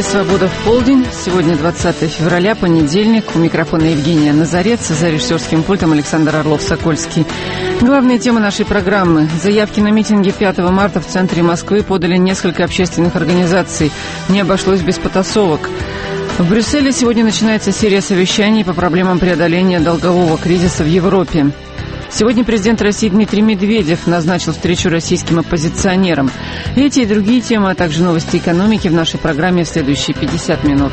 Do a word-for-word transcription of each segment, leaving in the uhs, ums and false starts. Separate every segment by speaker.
Speaker 1: «Свобода в полдень». Сегодня двадцатое февраля, понедельник. У микрофона Евгения Назарец, за режиссерским пультом Александр Орлов-Сокольский. Главные темы нашей программы. Заявки на митинги пятого марта в центре Москвы подали несколько общественных организаций. Не обошлось без потасовок. В Брюсселе сегодня начинается серия совещаний по проблемам преодоления долгового кризиса в Европе. Сегодня президент России Дмитрий Медведев назначил встречу российским оппозиционерам. Эти и другие темы, а также новости экономики в нашей программе в следующие пятьдесят минут.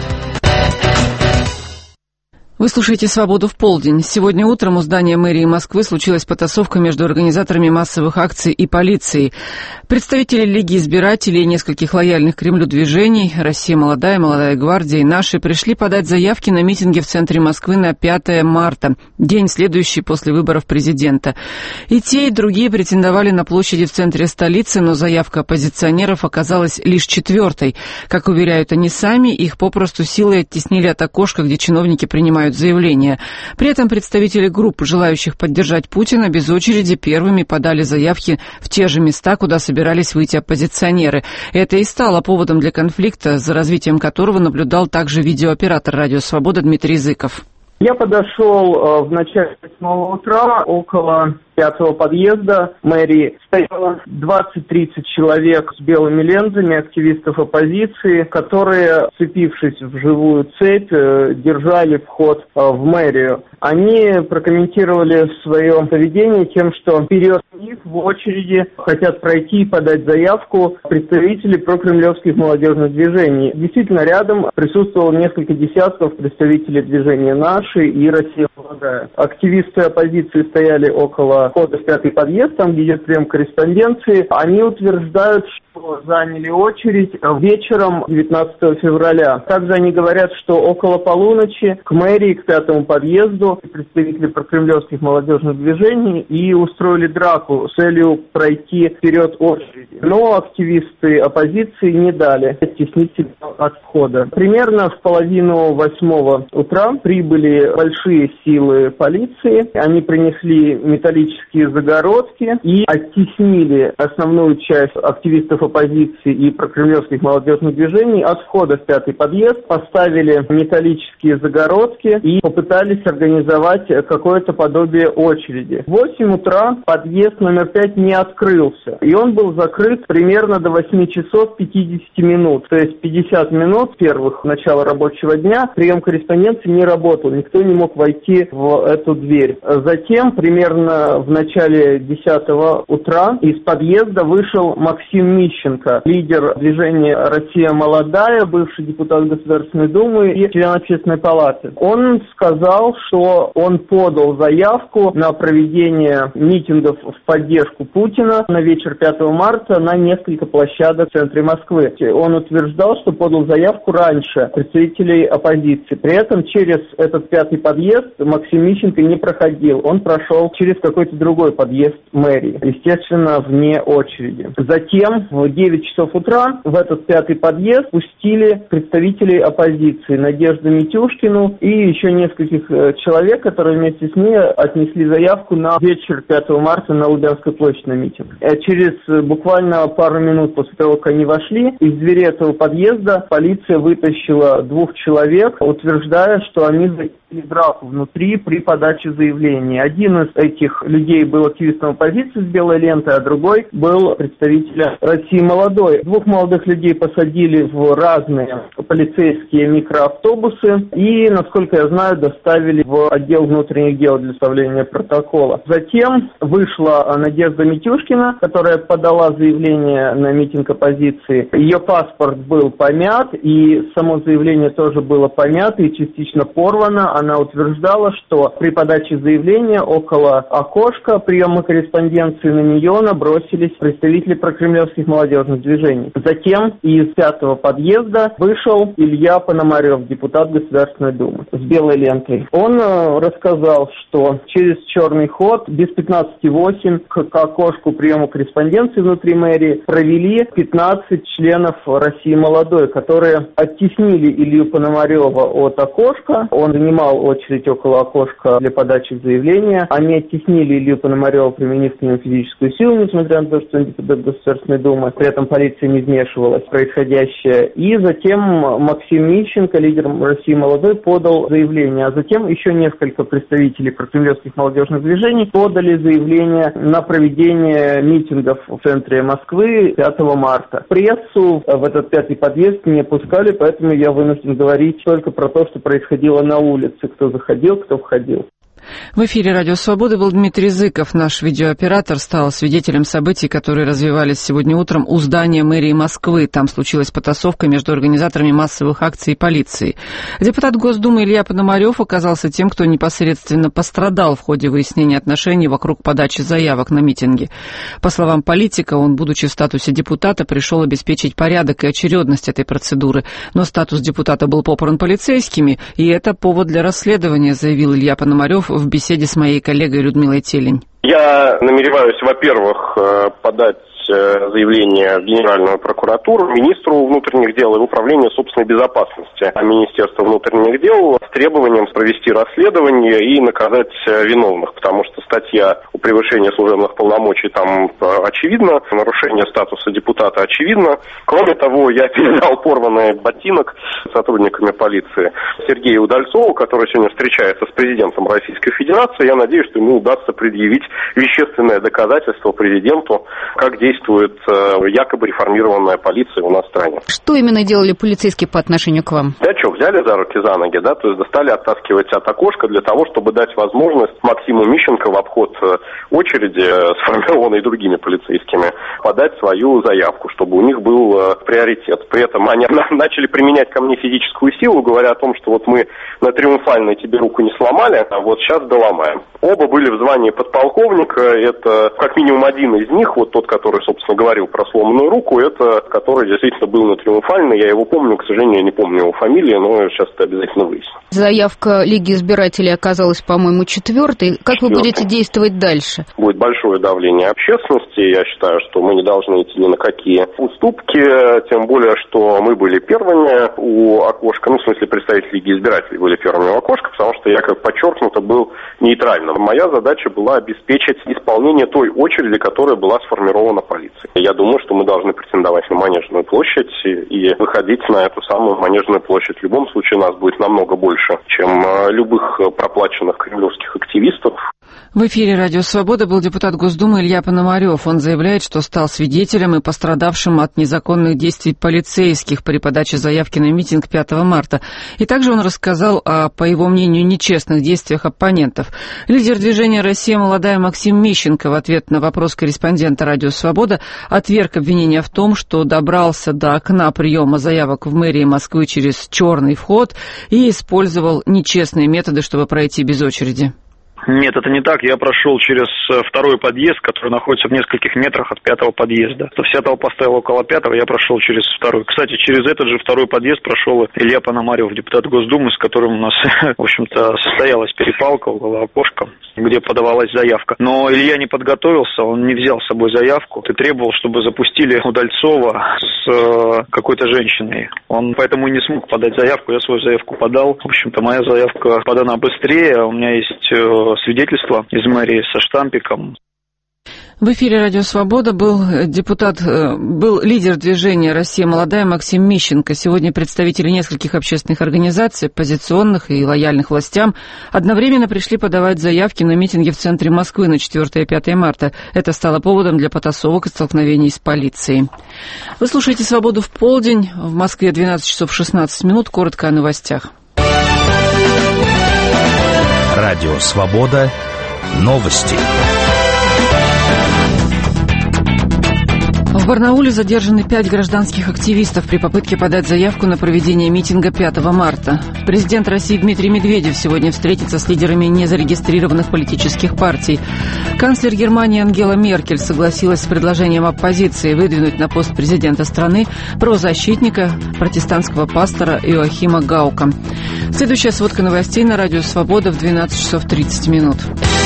Speaker 1: Вы слушаете «Свободу в полдень». Сегодня утром у здания мэрии Москвы случилась потасовка между организаторами массовых акций и полицией. Представители Лиги избирателей и нескольких лояльных Кремлю движений «Россия молодая», «Молодая гвардия» и «Наши» пришли подать заявки на митинги в центре Москвы на пятое марта, день, следующий после выборов президента. И те, и другие претендовали на площади в центре столицы, но заявка оппозиционеров оказалась лишь четвертой. Как уверяют они сами, их попросту силой оттеснили от окошка, где чиновники принимают заявления. При этом представители групп, желающих поддержать Путина, без очереди первыми подали заявки в те же места, куда собирались выйти оппозиционеры. Это и стало поводом для конфликта, за развитием которого наблюдал также видеооператор «Радио Свобода» Дмитрий Языков.
Speaker 2: Я подошел в начале восьмого утра, около пятого подъезда мэрии. Стояло двадцать-тридцать человек с белыми лентами, активистов оппозиции, которые, вцепившись в живую цепь, держали вход в мэрию. Они прокомментировали свое поведение тем, что вперед них в очереди хотят пройти и подать заявку представители прокремлевских молодежных движений. Действительно, рядом присутствовало несколько десятков представителей движения «Наши» и «Россия молодая». Активисты оппозиции стояли около входа в пятый подъезд, там, где идет прием корреспонденции. Они утверждают, что заняли очередь вечером девятнадцатого февраля. Также они говорят, что около полуночи к мэрии, к пятому подъезду, представители прокремлевских молодежных движений и устроили драку с целью пройти вперед очереди. Но активисты оппозиции не дали оттеснить себя от входа. Примерно в половину восьмого утра прибыли большие силы полиции. Они принесли металлические загородки и оттеснили основную часть активистов оппозиции и прокремлевских молодежных движений от входа в пятый подъезд, поставили металлические загородки и попытались организовать какое-то подобие очереди. В восемь утра подъезд номер пять не открылся, и он был закрыт примерно до восьми часов пятидесяти минут, то есть пятьдесят минут первых начала рабочего дня прием корреспонденции не работал, никто не мог войти в эту дверь. Затем, примерно в начале десятого утра, из подъезда вышел Максим Мищенко, лидер движения «Россия молодая», бывший депутат Государственной Думы и член Общественной палаты. Он сказал, что он подал заявку на проведение митингов в поддержку Путина на вечер пятого марта на несколько площадок в центре Москвы. Он утверждал, что подал заявку раньше представителей оппозиции. При этом через этот пятый подъезд Максим Мищенко не проходил. Он прошел через какой-то другой подъезд мэрии, естественно, вне очереди. Затем в девять часов утра в этот пятый подъезд пустили представителей оппозиции Надежду Митюшкину и еще нескольких человек, которые вместе с ней отнесли заявку на вечер пятого марта на Лубянской площади на митинг. Через буквально пару минут после того, как они вошли, из двери этого подъезда полиция вытащила двух человек, утверждая, что они затеяли драку внутри при подаче заявления. Один из этих людей был активистом оппозиции с белой лентой, а другой был представителем «России молодой». Двух молодых людей посадили в разные полицейские микроавтобусы и, насколько я знаю, доставили в отдел внутренних дел для составления протокола. Затем вышла Надежда Митюшкина, которая подала заявление на митинг оппозиции. Ее паспорт был помят, и само заявление тоже было помято и частично порвано. Она утверждала, что при подаче заявления около окошка приема корреспонденции на нее набросились представители прокремлевских молодежных движений. Затем из пятого подъезда вышел Илья Пономарев, депутат Государственной Думы, с белой лентой. Он э, рассказал, что через черный ход без пятнадцати восемь к, к окошку приема корреспонденции внутри мэрии провели пятнадцать членов «России молодой», которые оттеснили Илью Пономарева от окошка. Он занимал очередь около окошко для подачи заявления. Они оттеснили Илью Пономарева, применив к нему физическую силу, несмотря на то, что он депутат Государственной Думы. При этом полиция не вмешивалась в происходящее. И затем Максим Мищенко, лидер России молодой, подал заявление. А затем еще несколько представителей прокремлевских молодежных движений подали заявление на проведение митингов в центре Москвы пятого марта. Прессу в этот пятый подъезд не пускали, поэтому я вынужден говорить только про то, что происходило на улице, кто заходил, кто входил.
Speaker 1: В эфире «Радио Свобода» был Дмитрий Зыков. Наш видеооператор стал свидетелем событий, которые развивались сегодня утром у здания мэрии Москвы. Там случилась потасовка между организаторами массовых акций и полицией. Депутат Госдумы Илья Пономарев оказался тем, кто непосредственно пострадал в ходе выяснения отношений вокруг подачи заявок на митинги. По словам политика, он, будучи в статусе депутата, пришел обеспечить порядок и очередность этой процедуры. Но статус депутата был попран полицейскими, и это повод для расследования, заявил Илья Пономарев в беседе с моей коллегой Людмилой Телень.
Speaker 3: Я намереваюсь, во-первых, подать заявление в Генеральную прокуратуру, министру внутренних дел и в Управление собственной безопасности Министерства внутренних дел с требованием провести расследование и наказать виновных, потому что статья о превышении служебных полномочий там очевидно, нарушение статуса депутата очевидно. Кроме того, я передал порванный ботинок сотрудниками полиции Сергею Удальцову, который сегодня встречается с президентом Российской Федерации. Я надеюсь, что ему удастся предъявить вещественное доказательство президенту, как действует действует э, якобы реформированная полиция у нас в стране.
Speaker 4: Что именно делали полицейские по отношению к вам?
Speaker 3: Да что, взяли за руки, за ноги, да, то есть стали оттаскивать от окошка для того, чтобы дать возможность Максиму Мищенко в обход очереди, э, сформированной другими полицейскими, подать свою заявку, чтобы у них был э, приоритет. При этом они начали применять ко мне физическую силу, говоря о том, что вот мы на Триумфальной тебе руку не сломали, а вот сейчас доломаем. Оба были в звании подполковника, это как минимум один из них, вот тот, который, собственно, говорил про сломанную руку, это который действительно был на Триумфальной. Я его помню, к сожалению, я не помню его фамилии, но сейчас это обязательно выясню.
Speaker 4: Заявка Лиги избирателей оказалась, по-моему, четвертой. Как Четвертый. Вы будете действовать дальше?
Speaker 3: Будет большое давление общественности. Я считаю, что мы не должны идти ни на какие уступки, тем более, что мы были первыми у окошка, ну, в смысле, представители Лиги избирателей были первыми у окошка, потому что я, как подчеркнуто, был нейтральным. Моя задача была обеспечить исполнение той очереди, которая была сформирована полиции. Я думаю, что мы должны претендовать на Манежную площадь и выходить на эту самую Манежную площадь. В любом случае нас будет намного больше, чем любых проплаченных кремлевских активистов.
Speaker 1: В эфире «Радио Свобода» был депутат Госдумы Илья Пономарев. Он заявляет, что стал свидетелем и пострадавшим от незаконных действий полицейских при подаче заявки на митинг пятого марта. И также он рассказал о, по его мнению, нечестных действиях оппонентов. Лидер движения «Россия молодая» Максим Мищенко в ответ на вопрос корреспондента «Радио Свобода» отверг обвинение в том, что добрался до окна приема заявок в мэрии Москвы через черный вход и использовал нечестные методы, чтобы пройти без очереди.
Speaker 5: Нет, это не так. Я прошел через второй подъезд, который находится в нескольких метрах от пятого подъезда. Вся толпа стояла около пятого, я прошел через второй. Кстати, через этот же второй подъезд прошел Илья Пономарев, депутат Госдумы, с которым у нас, в общем-то, состоялась перепалка около окошка, где подавалась заявка. Но Илья не подготовился, он не взял с собой заявку и требовал, чтобы запустили Удальцова с какой-то женщиной. Он поэтому и не смог подать заявку, я свою заявку подал. В общем-то, моя заявка подана быстрее, у меня есть свидетельство из мэрии со штампиком.
Speaker 1: В эфире «Радио Свобода» был депутат, был лидер движения «Россия молодая» Максим Мищенко. Сегодня представители нескольких общественных организаций, оппозиционных и лояльных властям, одновременно пришли подавать заявки на митинги в центре Москвы на четвёртое и пятое марта. Это стало поводом для потасовок и столкновений с полицией. Вы слушаете «Свободу в полдень». В Москве двенадцать часов шестнадцать минут. Коротко о новостях.
Speaker 6: Радио «Свобода». Новости.
Speaker 1: В Барнауле задержаны пять гражданских активистов при попытке подать заявку на проведение митинга пятого марта. Президент России Дмитрий Медведев сегодня встретится с лидерами незарегистрированных политических партий. Канцлер Германии Ангела Меркель согласилась с предложением оппозиции выдвинуть на пост президента страны правозащитника, протестантского пастора Иоахима Гаука. Следующая сводка новостей на Радио Свобода в двенадцать часов тридцать минут.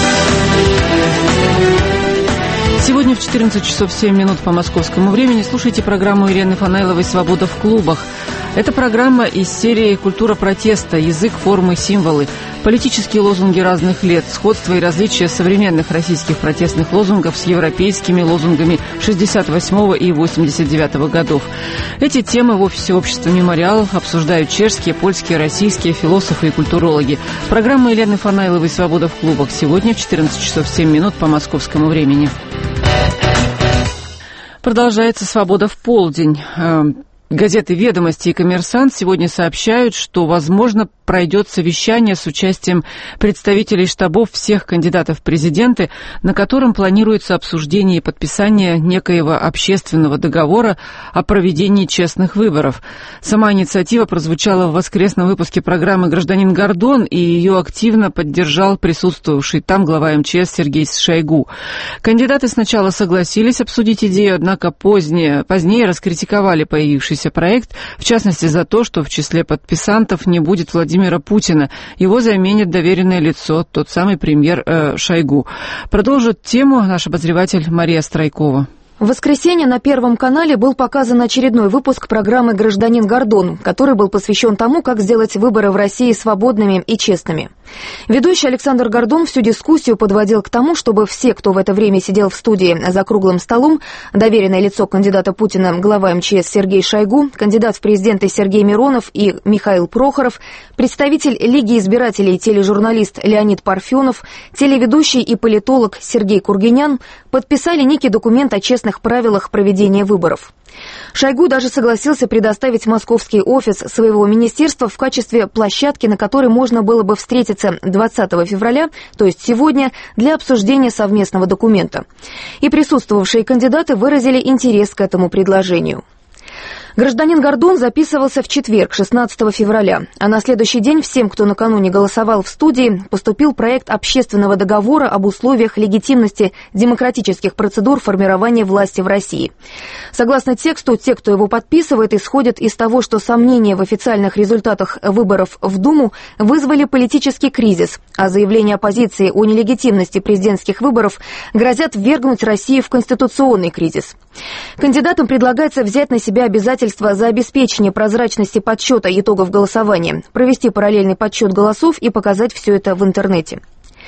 Speaker 1: Сегодня в четырнадцать часов семь минут по московскому времени слушайте программу Елены Фанайловой «Свобода в клубах». Это программа из серии «Культура протеста. Язык, формы, символы». Политические лозунги разных лет, сходство и различия современных российских протестных лозунгов с европейскими лозунгами шестьдесят восьмого и восемьдесят девятого годов. Эти темы в офисе общества «Мемориал» обсуждают чешские, польские, российские философы и культурологи. Программа Елены Фанайловой «Свобода в клубах» сегодня в четырнадцать часов семь минут по московскому времени. Продолжается «Свобода в полдень». Газеты «Ведомости» и «Коммерсант» сегодня сообщают, что, возможно, пройдет совещание с участием представителей штабов всех кандидатов в президенты, на котором планируется обсуждение и подписание некоего общественного договора о проведении честных выборов. Сама инициатива прозвучала в воскресном выпуске программы «Гражданин Гордон», и ее активно поддержал присутствовавший там глава эм че эс Сергей Шойгу. Кандидаты сначала согласились обсудить идею, однако позднее, позднее раскритиковали появившийся проект, в частности за то, что в числе подписантов не будет Владимира Путина. Его заменит доверенное лицо, тот самый премьер э, Шойгу. Продолжит тему наш обозреватель Мария Страйкова.
Speaker 7: В воскресенье на Первом канале был показан очередной выпуск программы «Гражданин Гордон», который был посвящен тому, как сделать выборы в России свободными и честными. Ведущий Александр Гордон всю дискуссию подводил к тому, чтобы все, кто в это время сидел в студии за круглым столом, доверенное лицо кандидата Путина, глава эм че эс Сергей Шойгу, кандидат в президенты Сергей Миронов и Михаил Прохоров, представитель Лиги избирателей тележурналист Леонид Парфенов, телеведущий и политолог Сергей Кургинян подписали некий документ о честных правилах проведения выборов. Шойгу даже согласился предоставить московский офис своего министерства в качестве площадки, на которой можно было бы встретиться двадцатого февраля, то есть сегодня, для обсуждения совместного документа. И присутствовавшие кандидаты выразили интерес к этому предложению. Гражданин Гордон записывался в четверг, шестнадцатого февраля, а на следующий день всем, кто накануне голосовал в студии, поступил проект общественного договора об условиях легитимности демократических процедур формирования власти в России. Согласно тексту, те, кто его подписывает, исходят из того, что сомнения в официальных результатах выборов в Думу вызвали политический кризис, а заявления оппозиции о нелегитимности президентских выборов грозят ввергнуть Россию в конституционный кризис. Кандидатам предлагается взять на себя обязательства за обеспечение прозрачности подсчета итогов голосования, провести параллельный подсчет голосов и показать все это в интернете.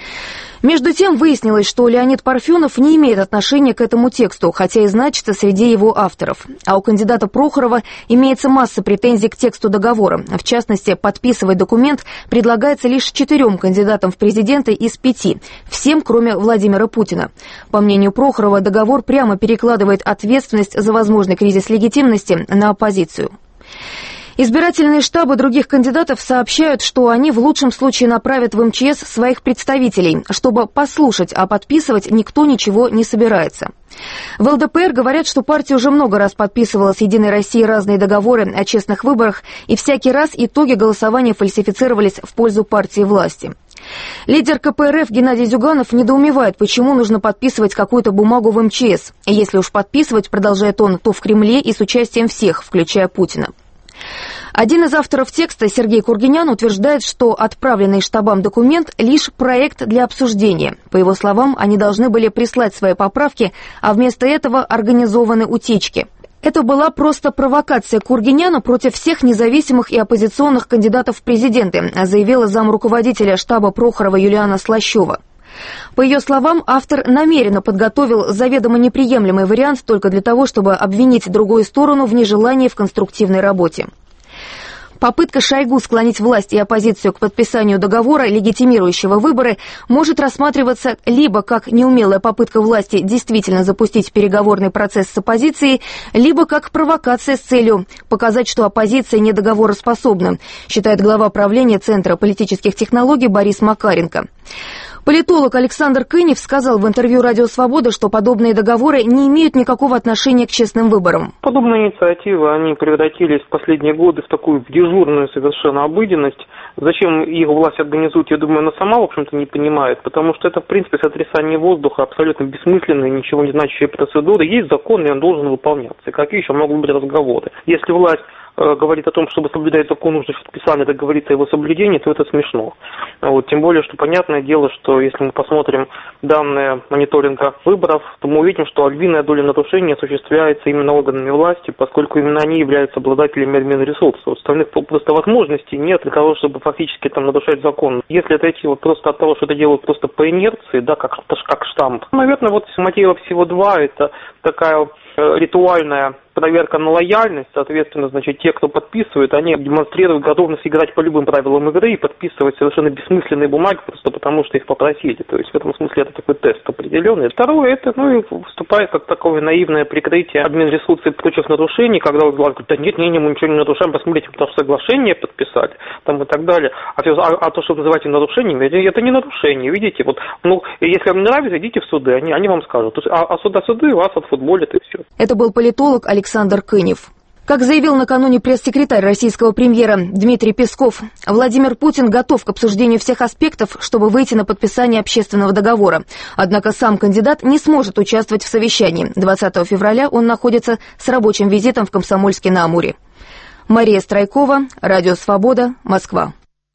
Speaker 7: Между тем выяснилось, что Леонид Парфенов не имеет отношения к этому тексту, хотя и значится среди его авторов. А у кандидата Прохорова имеется масса претензий к тексту договора. В частности, подписывать документ предлагается лишь четырем кандидатам в президенты из пяти, всем, кроме Владимира Путина. По мнению Прохорова, договор прямо перекладывает ответственность за возможный кризис легитимности на оппозицию. Избирательные штабы других кандидатов сообщают, что они в лучшем случае направят в эм че эс своих представителей, чтобы послушать, а подписывать никто ничего не собирается. В эл дэ пэ эр говорят, что партия уже много раз подписывала с «Единой Россией» разные договоры о честных выборах, и всякий раз итоги голосования фальсифицировались в пользу партии власти. Лидер ка пэ эр эф Геннадий Зюганов недоумевает, почему нужно подписывать какую-то бумагу в эм че эс. Если уж подписывать, продолжает он, то в Кремле и с участием всех, включая Путина. Один из авторов текста, Сергей Кургинян, утверждает, что отправленный штабам документ – лишь проект для обсуждения. По его словам, они должны были прислать свои поправки, а вместо этого организованы утечки. Это была просто провокация Кургиняна против всех независимых и оппозиционных кандидатов в президенты, заявила замруководителя штаба Прохорова Юлиана Слащева. По ее словам, автор намеренно подготовил заведомо неприемлемый вариант только для того, чтобы обвинить другую сторону в нежелании в конструктивной работе. Попытка Шойгу склонить власть и оппозицию к подписанию договора, легитимирующего выборы, может рассматриваться либо как неумелая попытка власти действительно запустить переговорный процесс с оппозицией, либо как провокация с целью показать, что оппозиция недоговороспособна, считает глава правления Центра политических технологий Борис Макаренко. Политолог Александр Кынев сказал в интервью «Радио Свобода», что подобные договоры не имеют никакого отношения к честным выборам.
Speaker 2: Подобные инициативы, они превратились в последние годы в такую дежурную совершенно обыденность. Зачем их власть организует, я думаю, она сама, в общем-то, не понимает, потому что это, в принципе, сотрясание воздуха, абсолютно бессмысленные, ничего не значащие процедуры. Есть закон, и он должен выполняться. И какие еще могут быть разговоры? Если власть говорит о том, чтобы соблюдать закон, нужно специально договориться о его соблюдении, то это смешно. Вот, тем более, что понятное дело, что если мы посмотрим данные мониторинга выборов, то мы увидим, что львиная доля нарушений осуществляется именно органами власти, поскольку именно они являются обладателями админресурсов. Остальных просто возможностей нет для того, чтобы фактически там нарушать закон. Если отойти вот просто от того, что это делают просто по инерции, да, как, как штамп, наверное, вот мотивов всего два, это такая ритуальная проверка на лояльность, соответственно, значит, те, кто подписывает, они демонстрируют готовность играть по любым правилам игры и подписывать совершенно бессмысленные бумаги просто потому, что их попросили. То есть в этом смысле это такой тест определенный. Второе, это, ну, и выступает как такое наивное прикрытие админресурсов прочих нарушений, когда вы говорите, да нет, не, не, мы ничего не нарушаем, посмотрите, потому что соглашение подписали, там и так далее. А, а, а то, что вы называете нарушением, это, это не нарушение, видите, вот, ну, если вам не нравится, идите в суды, они, они вам скажут. А, а суда суды вас отфутболят и все.
Speaker 7: Это был политолог Александр Кынев. Как заявил накануне пресс-секретарь российского премьера Дмитрий Песков, Владимир Путин готов к обсуждению всех аспектов, чтобы выйти на подписание общественного договора. Однако сам кандидат не сможет участвовать в совещании. двадцатого февраля он находится с рабочим визитом в Комсомольске-на-Амуре. Мария Страйкова, Радио Свобода, Москва.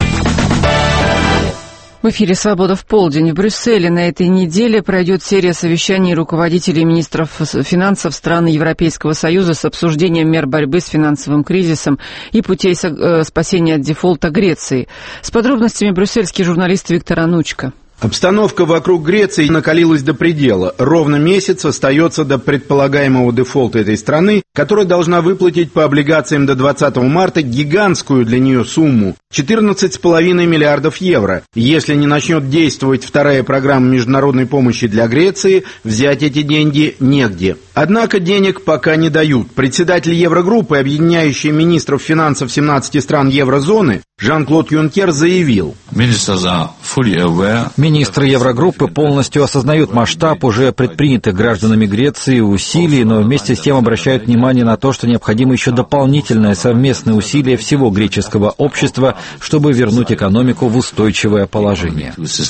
Speaker 1: В эфире «Свобода в полдень». В Брюсселе на этой неделе пройдет серия совещаний руководителей министров финансов стран Европейского Союза с обсуждением мер борьбы с финансовым кризисом и путей спасения от дефолта Греции. С подробностями брюссельский журналист Виктор Анучко.
Speaker 8: Обстановка вокруг Греции накалилась до предела. Ровно месяц остается до предполагаемого дефолта этой страны, которая должна выплатить по облигациям до двадцатого марта гигантскую для нее сумму – четырнадцать с половиной миллиардов евро. Если не начнет действовать вторая программа международной помощи для Греции, взять эти деньги негде. Однако денег пока не дают. Председатель Еврогруппы, объединяющей министров финансов семнадцати стран еврозоны, Жан-Клод Юнкер заявил:
Speaker 9: Министры Еврогруппы полностью осознают масштаб уже предпринятых гражданами Греции усилий, но вместе с тем обращают внимание на то, что необходимо еще дополнительное совместное усилие всего греческого общества, чтобы вернуть экономику в устойчивое положение.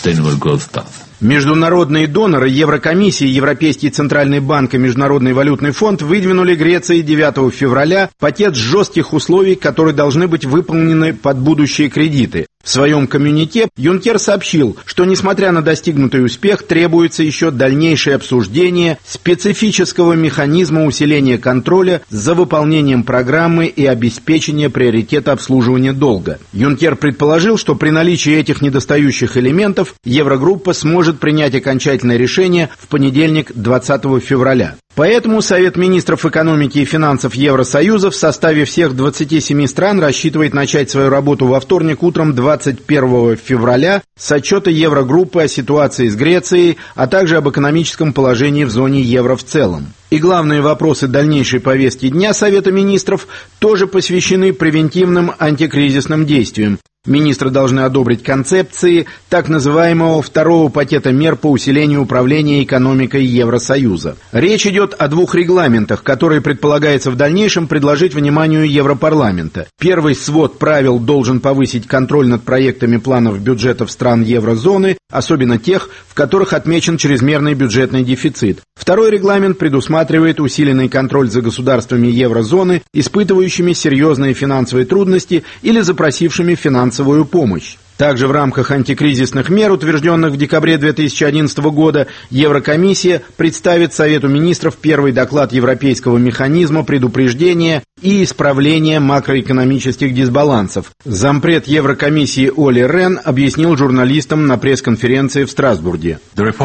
Speaker 8: Международные доноры, Еврокомиссия, Европейский Центральный банк и Международный валютный фонд выдвинули Греции девятого февраля пакет жестких условий, которые должны быть выполнены под будущие кредиты. В своем коммюнике Юнкер сообщил, что, несмотря на достигнутый успех, требуется еще дальнейшее обсуждение специфического механизма усиления контроля за выполнением программы и обеспечения приоритета обслуживания долга. Юнкер предположил, что при наличии этих недостающих элементов Еврогруппа сможет принять окончательное решение в понедельник, двадцатого февраля. Поэтому Совет министров экономики и финансов Евросоюза в составе всех двадцати семи стран рассчитывает начать свою работу во вторник утром двадцать первого февраля с отчета Еврогруппы о ситуации с Грецией, а также об экономическом положении в зоне евро в целом. И главные вопросы дальнейшей повестки дня Совета министров тоже посвящены превентивным антикризисным действиям. Министры должны одобрить концепции так называемого второго пакета мер по усилению управления экономикой Евросоюза. Речь идет о двух регламентах, которые предполагается в дальнейшем предложить вниманию Европарламента. Первый свод правил должен повысить контроль над проектами планов бюджетов стран еврозоны, особенно тех, в которых отмечен чрезмерный бюджетный дефицит. Второй регламент предусматривает усиленный контроль за государствами еврозоны, испытывающими серьезные финансовые трудности или запросившими финансовую помощь. Также в рамках антикризисных мер, утвержденных в декабре две тысячи одиннадцатого года, Еврокомиссия представит Совету министров первый доклад Европейского механизма предупреждения и исправления макроэкономических дисбалансов. Зампред Еврокомиссии Оли Рен объяснил журналистам на пресс-конференции в Страсбурге.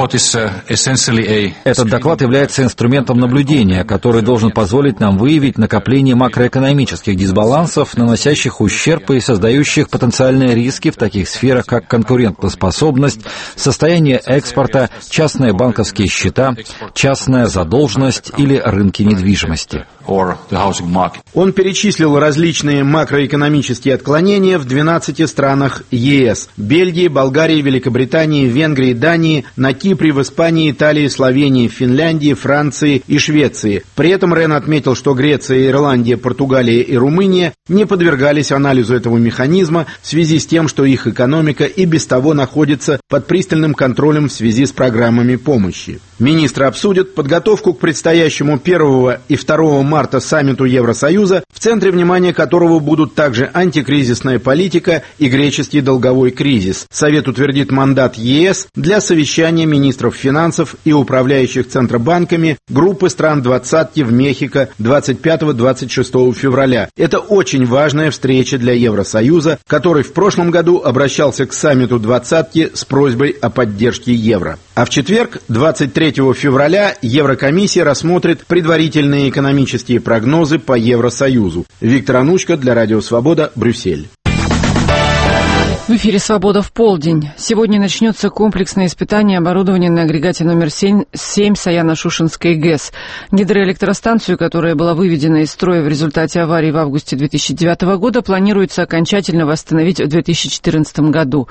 Speaker 9: Этот доклад является инструментом наблюдения, который должен позволить нам выявить накопление макроэкономических дисбалансов, наносящих ущерб и создающих потенциальные риски в таких сферах, как конкурентоспособность, состояние экспорта, частные банковские счета, частная задолженность или рынки недвижимости.
Speaker 8: Он перечислил различные макроэкономические отклонения в двенадцати странах ЕС – Бельгии, Болгарии, Великобритании, Венгрии, Дании, на Кипре, в Испании, Италии, Словении, Финляндии, Франции и Швеции. При этом Рен отметил, что Греция, Ирландия, Португалия и Румыния не подвергались анализу этого механизма в связи с тем, что их экономика и без того находится под пристальным контролем в связи с программами помощи. Министры обсудят подготовку к предстоящему первого и второго марта саммиту Евросоюза, в центре внимания которого будут также антикризисная политика и греческий долговой кризис. Совет утвердит мандат ЕС для совещания министров финансов и управляющих центробанками группы стран двадцатки в Мехико двадцать пятого — двадцать шестого февраля. Это очень важная встреча для Евросоюза, который в прошлом году обращался к саммиту двадцатки с просьбой о поддержке евро. А в четверг, двадцать третьего февраля, Еврокомиссия рассмотрит предварительные экономические прогнозы по Евросоюзу. Виктор Анучко для Радио Свобода, Брюссель.
Speaker 1: В эфире «Свобода в полдень». Сегодня начнется комплексное испытание оборудования на агрегате номер семь Саяно-Шушенской ГЭС. Гидроэлектростанцию, которая была выведена из строя в результате аварии в августе две тысячи девятого года, планируется окончательно восстановить в две тысячи четырнадцатом году.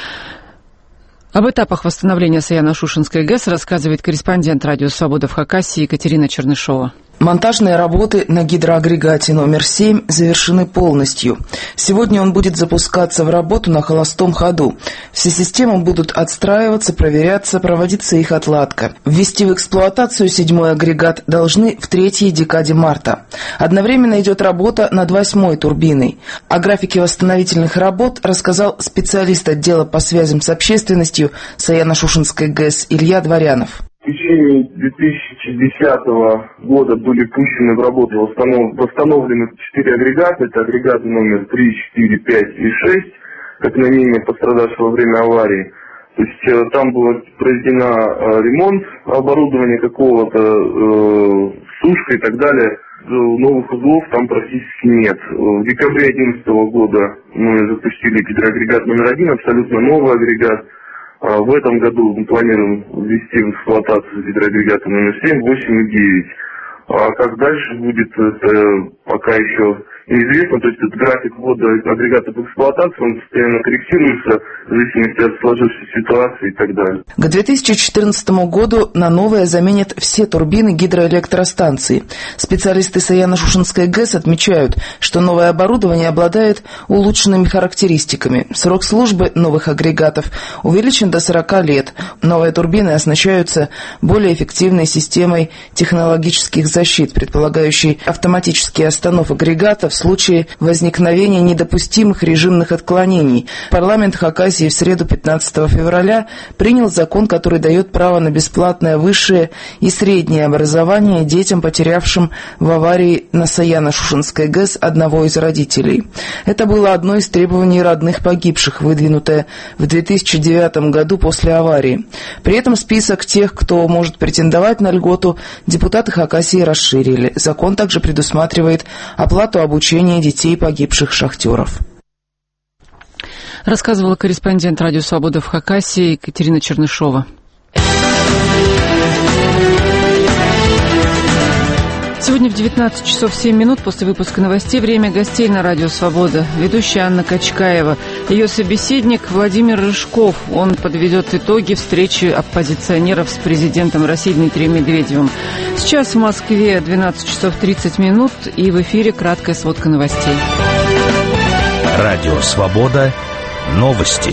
Speaker 1: Об этапах восстановления Саяно-Шушенской ГЭС рассказывает корреспондент «Радио Свобода» в Хакасии Екатерина Чернышова.
Speaker 10: Монтажные работы на гидроагрегате номер семь завершены полностью. Сегодня он будет запускаться в работу на холостом ходу. Все системы будут отстраиваться, проверяться, проводиться их отладка. Ввести в эксплуатацию седьмой агрегат должны в третьей декаде марта. Одновременно идет работа над восьмой турбиной. О графике восстановительных работ рассказал специалист отдела по связям с общественностью Саяно-Шушенской ГЭС Илья Дворянов.
Speaker 11: В течение две тысячи десятого года были пущены в работу, восстановлены четыре агрегата. Это агрегаты номер три, четыре, пять и шесть, как наименее пострадавшего во время аварии. То есть э, там был проведен э, ремонт оборудования какого-то, э, сушка и так далее. Новых узлов там практически нет. В декабре две тысячи одиннадцатого года мы запустили гидроагрегат номер один, абсолютно новый агрегат. В этом году мы планируем ввести в эксплуатацию гидроагрегаты номер семь, восемь и девять. А как дальше будет, это пока еще неизвестно. То есть этот график ввода агрегатов в эксплуатацию, он постоянно корректируется в зависимости от сложившейся ситуации и так далее.
Speaker 10: К две тысячи четырнадцатому году на новое заменят все турбины гидроэлектростанции. Специалисты Саяно-Шушенской ГЭС отмечают, что новое оборудование обладает улучшенными характеристиками. Срок службы новых агрегатов увеличен до сорока лет. Новые турбины оснащаются более эффективной системой технологических защит, предполагающей автоматический останов агрегата в случае возникновения недопустимых режимных отклонений. Парламент Хакасии в среду пятнадцатого февраля принял закон, который дает право на бесплатное высшее и среднее образование детям, потерявшим в аварии на Саяно-Шушенской ГЭС одного из родителей. Это было одно из требований родных погибших, выдвинутое в две тысячи девятом году после аварии. При этом список тех, кто может претендовать на льготу, депутаты Хакасии расширили. Закон также предусматривает оплату обучения детей погибших шахтеров.
Speaker 1: Рассказывала корреспондент «Радио Свобода» в Хакасии Екатерина Чернышова. Сегодня в девятнадцать часов семь минут после выпуска новостей время гостей на Радио Свобода. Ведущая Анна Качкаева. Ее собеседник Владимир Рыжков. Он подведет итоги встречи оппозиционеров с президентом России Дмитрием Медведевым. Сейчас в Москве двенадцать часов тридцать минут и в эфире краткая сводка новостей.
Speaker 6: Радио Свобода. Новости.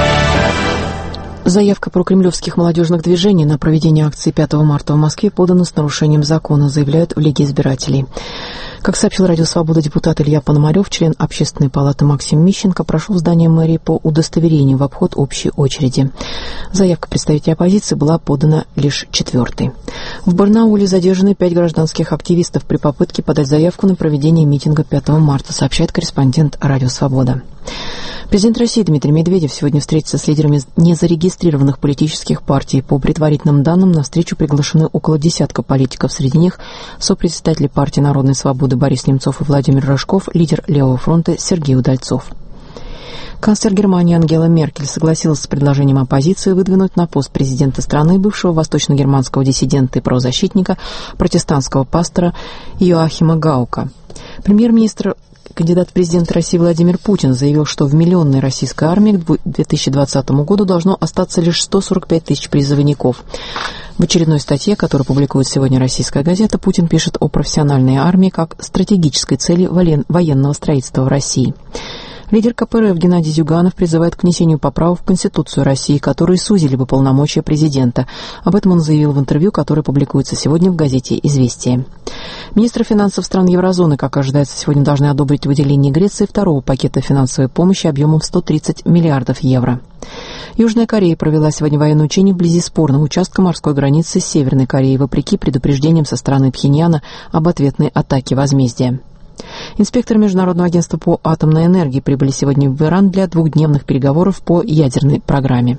Speaker 12: Заявка прокремлевских молодежных движений на проведение акции пятого марта в Москве подана с нарушением закона, заявляют в Лиге избирателей. Как сообщил Радио Свобода депутат Илья Пономарев, член Общественной палаты Максим Мищенко прошел в здание мэрии по удостоверению в обход общей очереди. Заявка представителей оппозиции была подана лишь четвертой. В Барнауле задержаны пять гражданских активистов при попытке подать заявку на проведение митинга пятого марта, сообщает корреспондент Радио Свобода. Президент России Дмитрий Медведев сегодня встретится с лидерами незарегистрированных политических партий. По предварительным данным, на встречу приглашены около десятка политиков. Среди них сопредседатели партии Народной свободы Борис Немцов и Владимир Рожков, лидер Левого фронта Сергей Удальцов. Канцлер Германии Ангела Меркель согласилась с предложением оппозиции выдвинуть на пост президента страны бывшего восточно-германского диссидента и правозащитника, протестантского пастора Йоахима Гаука. Премьер-министр Кандидат в президенты России Владимир Путин заявил, что в миллионной российской армии к две тысячи двадцатому году должно остаться лишь сто сорок пять тысяч призывников. В очередной статье, которую публикует сегодня «Российская газета», Путин пишет о профессиональной армии как стратегической цели военного строительства в России. Лидер ка пэ эр эф Геннадий Зюганов призывает к внесению поправок в Конституцию России, которые сузили бы полномочия президента. Об этом он заявил в интервью, которое публикуется сегодня в газете «Известия». Министры финансов стран еврозоны, как ожидается, сегодня должны одобрить выделение Греции второго пакета финансовой помощи объемом сто тридцать миллиардов евро. Южная Корея провела сегодня военное учение вблизи спорного участка морской границы с Северной Кореей, вопреки предупреждениям со стороны Пхеньяна об ответной атаке возмездия. Инспекторы Международного агентства по атомной энергии прибыли сегодня в Иран для двухдневных переговоров по ядерной программе.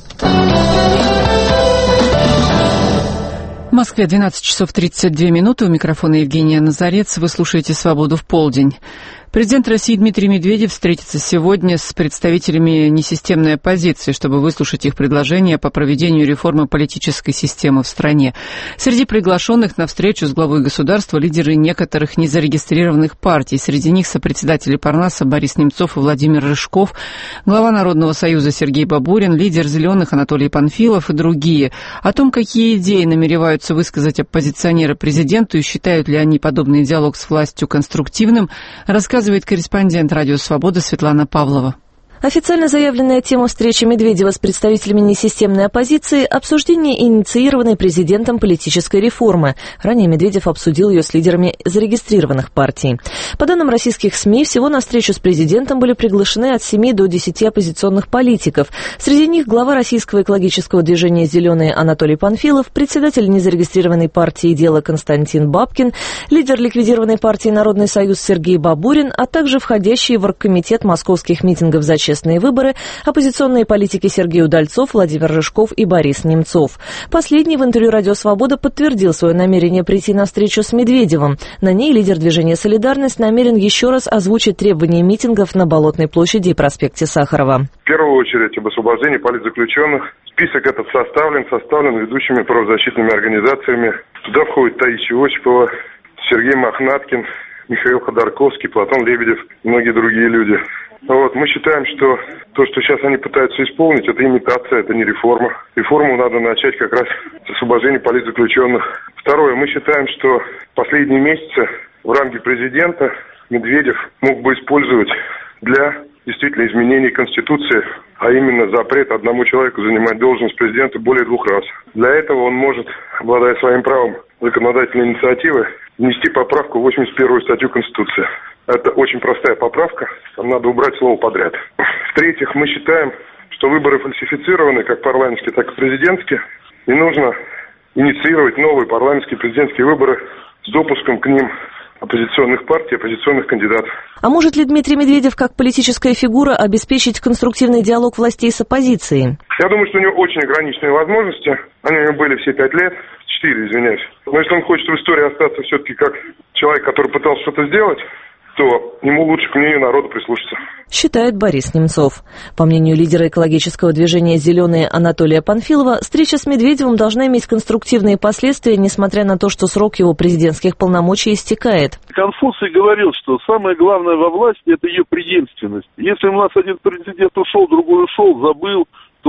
Speaker 1: В Москве двенадцать часов тридцать две минуты. У микрофона Евгения Назарец. Вы слушаете «Свободу в полдень». Президент России Дмитрий Медведев встретится сегодня с представителями несистемной оппозиции, чтобы выслушать их предложения по проведению реформы политической системы в стране. Среди приглашенных на встречу с главой государства лидеры некоторых незарегистрированных партий. Среди них сопредседатели Парнаса Борис Немцов и Владимир Рыжков, глава Народного союза Сергей Бабурин, лидер «Зеленых» Анатолий Панфилов и другие. О том, какие идеи намереваются высказать оппозиционеры президенту и считают ли они подобный диалог с властью конструктивным, рассказывает Рассказывает корреспондент «Радио Свобода» Светлана Павлова.
Speaker 13: Официально заявленная тема встречи Медведева с представителями несистемной оппозиции – обсуждение инициированной президентом политической реформы. Ранее Медведев обсудил ее с лидерами зарегистрированных партий. По данным российских СМИ, всего на встречу с президентом были приглашены от семи до десяти оппозиционных политиков. Среди них глава российского экологического движения «Зеленые» Анатолий Панфилов, председатель незарегистрированной партии «Дело» Константин Бабкин, лидер ликвидированной партии «Народный союз» Сергей Бабурин, а также входящие в оргкомитет московских митингов за честные выборы оппозиционные политики Сергей Удальцов, Владимир Рыжков и Борис Немцов. Последний в интервью «Радио Свобода» подтвердил свое намерение прийти на встречу с Медведевым. На ней лидер движения «Солидарность» намерен еще раз озвучить требования митингов на Болотной площади и проспекте Сахарова.
Speaker 14: В первую очередь об освобождении политзаключенных. Список этот составлен, составлен ведущими правозащитными организациями. Туда входит Таисия Осипова, Сергей Мохнаткин, Михаил Ходорковский, Платон Лебедев и многие другие люди. Вот, мы считаем, что то, что сейчас они пытаются исполнить, это имитация, это не реформа. Реформу надо начать как раз с освобождения политзаключенных. Второе, мы считаем, что последние месяцы в ранге президента Медведев мог бы использовать для действительно изменения Конституции, а именно запрет одному человеку занимать должность президента более двух раз. Для этого он может, обладая своим правом законодательной инициативы, внести поправку в восемьдесят первую статью Конституции. Это очень простая поправка, там надо убрать слово «подряд». В-третьих, мы считаем, что выборы фальсифицированы, как парламентские, так и президентские, и нужно инициировать новые парламентские президентские выборы с допуском к ним оппозиционных партий, оппозиционных кандидатов.
Speaker 13: А может ли Дмитрий Медведев как политическая фигура обеспечить конструктивный диалог властей с оппозицией?
Speaker 14: Я думаю, что у него очень ограниченные возможности. Они у него были все пять лет, четыре, извиняюсь. Но если он хочет в истории остаться все-таки как человек, который пытался что-то сделать, то ему лучше к мнению народа прислушаться.
Speaker 13: Считает Борис Немцов. По мнению лидера экологического движения «Зеленые» Анатолия Панфилова, встреча с Медведевым должна иметь конструктивные последствия, несмотря на то, что срок его президентских полномочий истекает.
Speaker 15: Конфуций говорил, что самое главное во власти – это ее преемственность. Если у нас один президент ушел, другой ушел, забыл,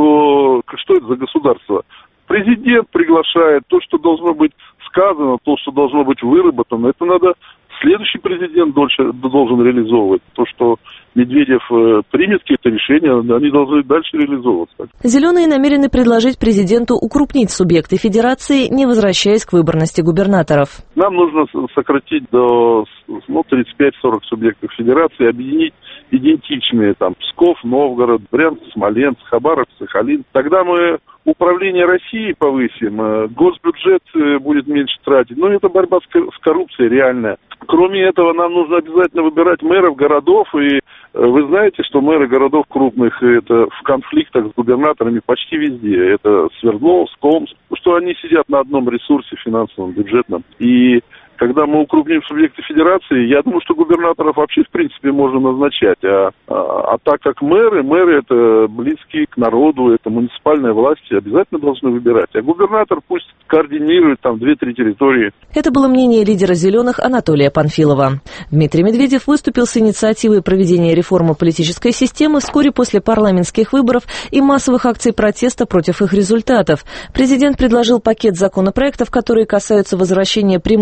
Speaker 15: то что это за государство? Президент приглашает то, что должно быть сказано, то, что должно быть выработано. Это надо следующий президент дольше, должен реализовывать. То, что Медведев э, примет какие-то решения, они должны дальше реализовываться.
Speaker 13: «Зеленые» намерены предложить президенту укрупнить субъекты федерации, не возвращаясь к выборности губернаторов.
Speaker 15: Нам нужно сократить до ну, тридцать пять сорок субъектов федерации, объединить идентичные, там, Псков, Новгород, Брянск, Смоленск, Хабаровск, Сахалин. Тогда мы управление Россией повысим, госбюджет будет меньше тратить. Но это борьба с коррупцией реальная. Кроме этого, нам нужно обязательно выбирать мэров городов. И вы знаете, что мэры городов крупных это в конфликтах с губернаторами почти везде. Это Свердловск, Омск, что они сидят на одном ресурсе финансовом, бюджетном. И когда мы укрупним субъекты федерации, я думаю, что губернаторов вообще, в принципе, можно назначать. А, а, а так как мэры, мэры это близкие к народу, это муниципальная власть, обязательно должны выбирать. А губернатор пусть координирует там две-три территории.
Speaker 13: Это было мнение лидера «Зеленых» Анатолия Панфилова. Дмитрий Медведев выступил с инициативой проведения реформы политической системы вскоре после парламентских выборов и массовых акций протеста против их результатов. Президент предложил пакет законопроектов, которые касаются возвращения прямых выборов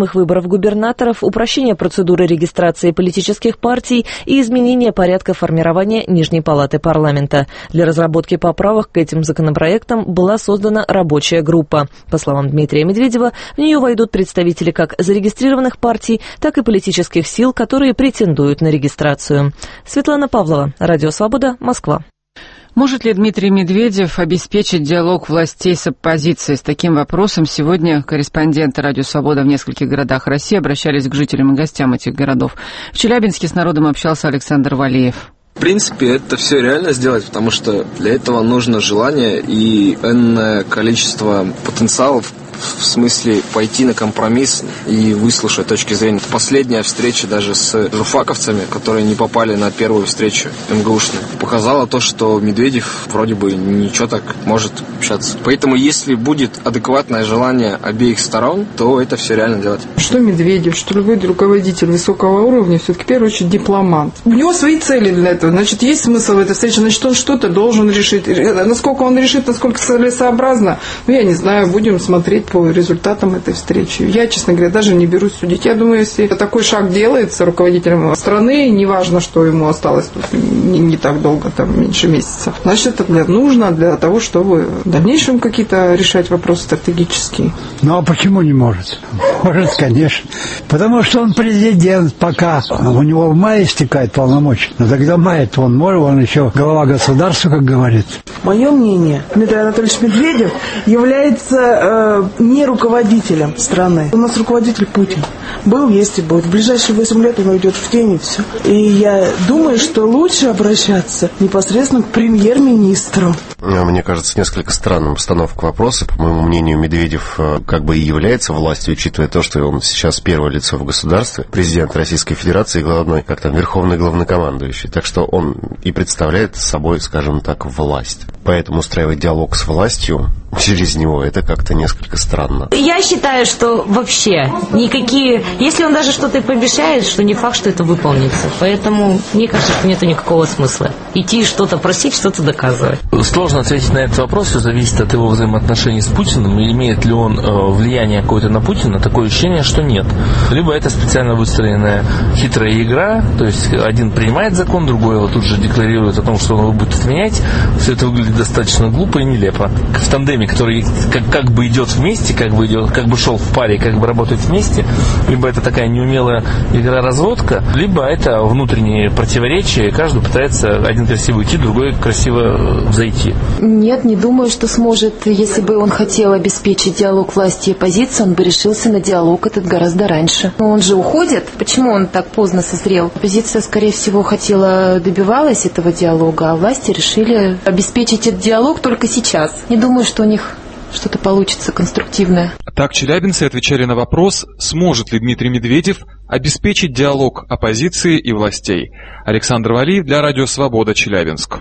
Speaker 13: губернаторов, упрощение процедуры регистрации политических партий и изменение порядка формирования Нижней палаты парламента. Для разработки поправок к этим законопроектам была создана рабочая группа. По словам Дмитрия Медведева, в нее войдут представители как зарегистрированных партий, так и политических сил, которые претендуют на регистрацию. Светлана Павлова, Радио Свобода, Москва.
Speaker 1: Может ли Дмитрий Медведев обеспечить диалог властей с оппозицией? С таким вопросом сегодня корреспонденты «Радио Свобода» в нескольких городах России обращались к жителям и гостям этих городов. В Челябинске с народом общался Александр Валеев.
Speaker 16: В принципе, это все реально сделать, потому что для этого нужно желание и энное количество потенциалов, в смысле пойти на компромисс и выслушать точки зрения. Последняя встреча даже с журфаковцами, которые не попали на первую встречу МГУшную, показала то, что Медведев вроде бы ничего так может общаться. Поэтому если будет адекватное желание обеих сторон, то это все реально делать.
Speaker 17: Что Медведев, что любой руководитель высокого уровня, все-таки в первую очередь дипломат. У него свои цели для этого. Значит, есть смысл в этой встрече, значит, он что-то должен решить. Насколько он решит, насколько целесообразно, ну, я не знаю, будем смотреть по результатам этой встречи. Я, честно говоря, даже не берусь судить. Я думаю, если такой шаг делается руководителем страны, неважно, что ему осталось тут не, не так долго, там, меньше месяца, значит, это для, нужно для того, чтобы в дальнейшем какие-то решать вопросы стратегические.
Speaker 18: Ну, а почему не может? Может, конечно. Потому что он президент пока. У него в мае истекает полномочия. Но тогда мае-то он может, он еще глава государства, как говорит.
Speaker 19: Мое мнение, Дмитрий Анатольевич Медведев является э, не руководителем страны. У нас руководитель Путин. Был, есть и будет. В ближайшие восемь лет он уйдет в тень и все. И я думаю, что лучше обращаться непосредственно к премьер-министру.
Speaker 20: Мне кажется, несколько странным постановка вопроса. По моему мнению, Медведев как бы и является властью, учитывая то, что он сейчас первое лицо в государстве, президент Российской Федерации, главный, как там, верховный главнокомандующий. Так что он и представляет собой, скажем так, власть. Поэтому устраивать диалог с властью через него, это как-то несколько странно.
Speaker 21: Я считаю, что вообще никакие... Если он даже что-то пообещает, что не факт, что это выполнится. Поэтому, мне кажется, что нет никакого смысла идти что-то просить, что-то доказывать.
Speaker 22: Сложно ответить на этот вопрос, все зависит от его взаимоотношений с Путиным. И имеет ли он э, влияние какое-то на Путина, такое ощущение, что нет. Либо это специально выстроенная хитрая игра, то есть один принимает закон, другой его тут же декларирует о том, что он его будет отменять. Все это выглядит достаточно глупо и нелепо. В тандеме, который как, как бы идет вместе, как бы идет, как бы шел в паре, как бы работает вместе, либо это такая неумелая игра-разводка, либо это внутренние противоречия, каждый пытается один красиво уйти, другой красиво взойти.
Speaker 23: Нет, не думаю, что сможет. Если бы он хотел обеспечить диалог власти и оппозиции, он бы решился на диалог этот гораздо раньше. Но он же уходит. Почему он так поздно созрел? Оппозиция, скорее всего, хотела, добивалась этого диалога, а власти решили обеспечить этот диалог только сейчас. Не думаю, что у них что-то получится конструктивное.
Speaker 24: Так челябинцы отвечали на вопрос, сможет ли Дмитрий Медведев обеспечить диалог оппозиции и властей. Александр Валиев для Радио Свобода, Челябинск.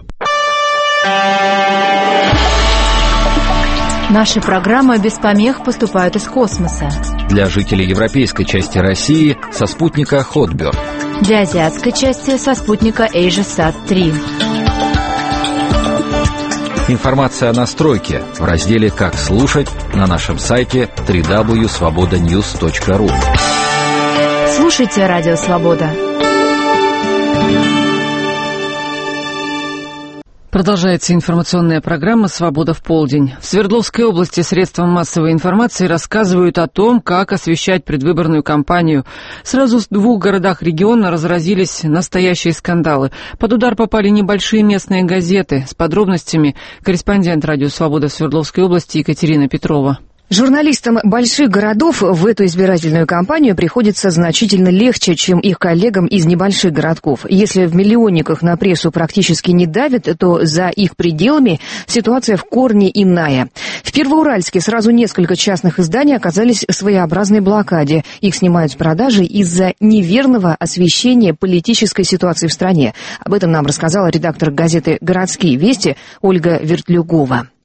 Speaker 25: Наши программы без помех поступают из космоса.
Speaker 9: Для жителей европейской части России со спутника Хотберг.
Speaker 25: Для азиатской части со спутника AsiaSat три.
Speaker 9: Информация о настройке в разделе «Как слушать» на нашем сайте дабл ю дабл ю дабл ю точка свобода ньюс точка ру.
Speaker 25: Слушайте Радио Свобода.
Speaker 1: Продолжается информационная программа «Свобода в полдень». В Свердловской области средствам массовой информации рассказывают о том, как освещать предвыборную кампанию. Сразу в двух городах региона разразились настоящие скандалы. Под удар попали небольшие местные газеты. С подробностями корреспондент «Радио Свобода» в Свердловской области Екатерина Петрова.
Speaker 7: Журналистам больших городов в эту избирательную кампанию приходится значительно легче, чем их коллегам из небольших городков. Если в миллионниках на прессу практически не давят, то за их пределами ситуация в корне иная. В Первоуральске сразу несколько частных изданий оказались в своеобразной блокаде. Их снимают с продажи из-за неверного освещения политической ситуации в стране. Об этом нам рассказала редактор газеты «Городские вести» Ольга Вертлюгова.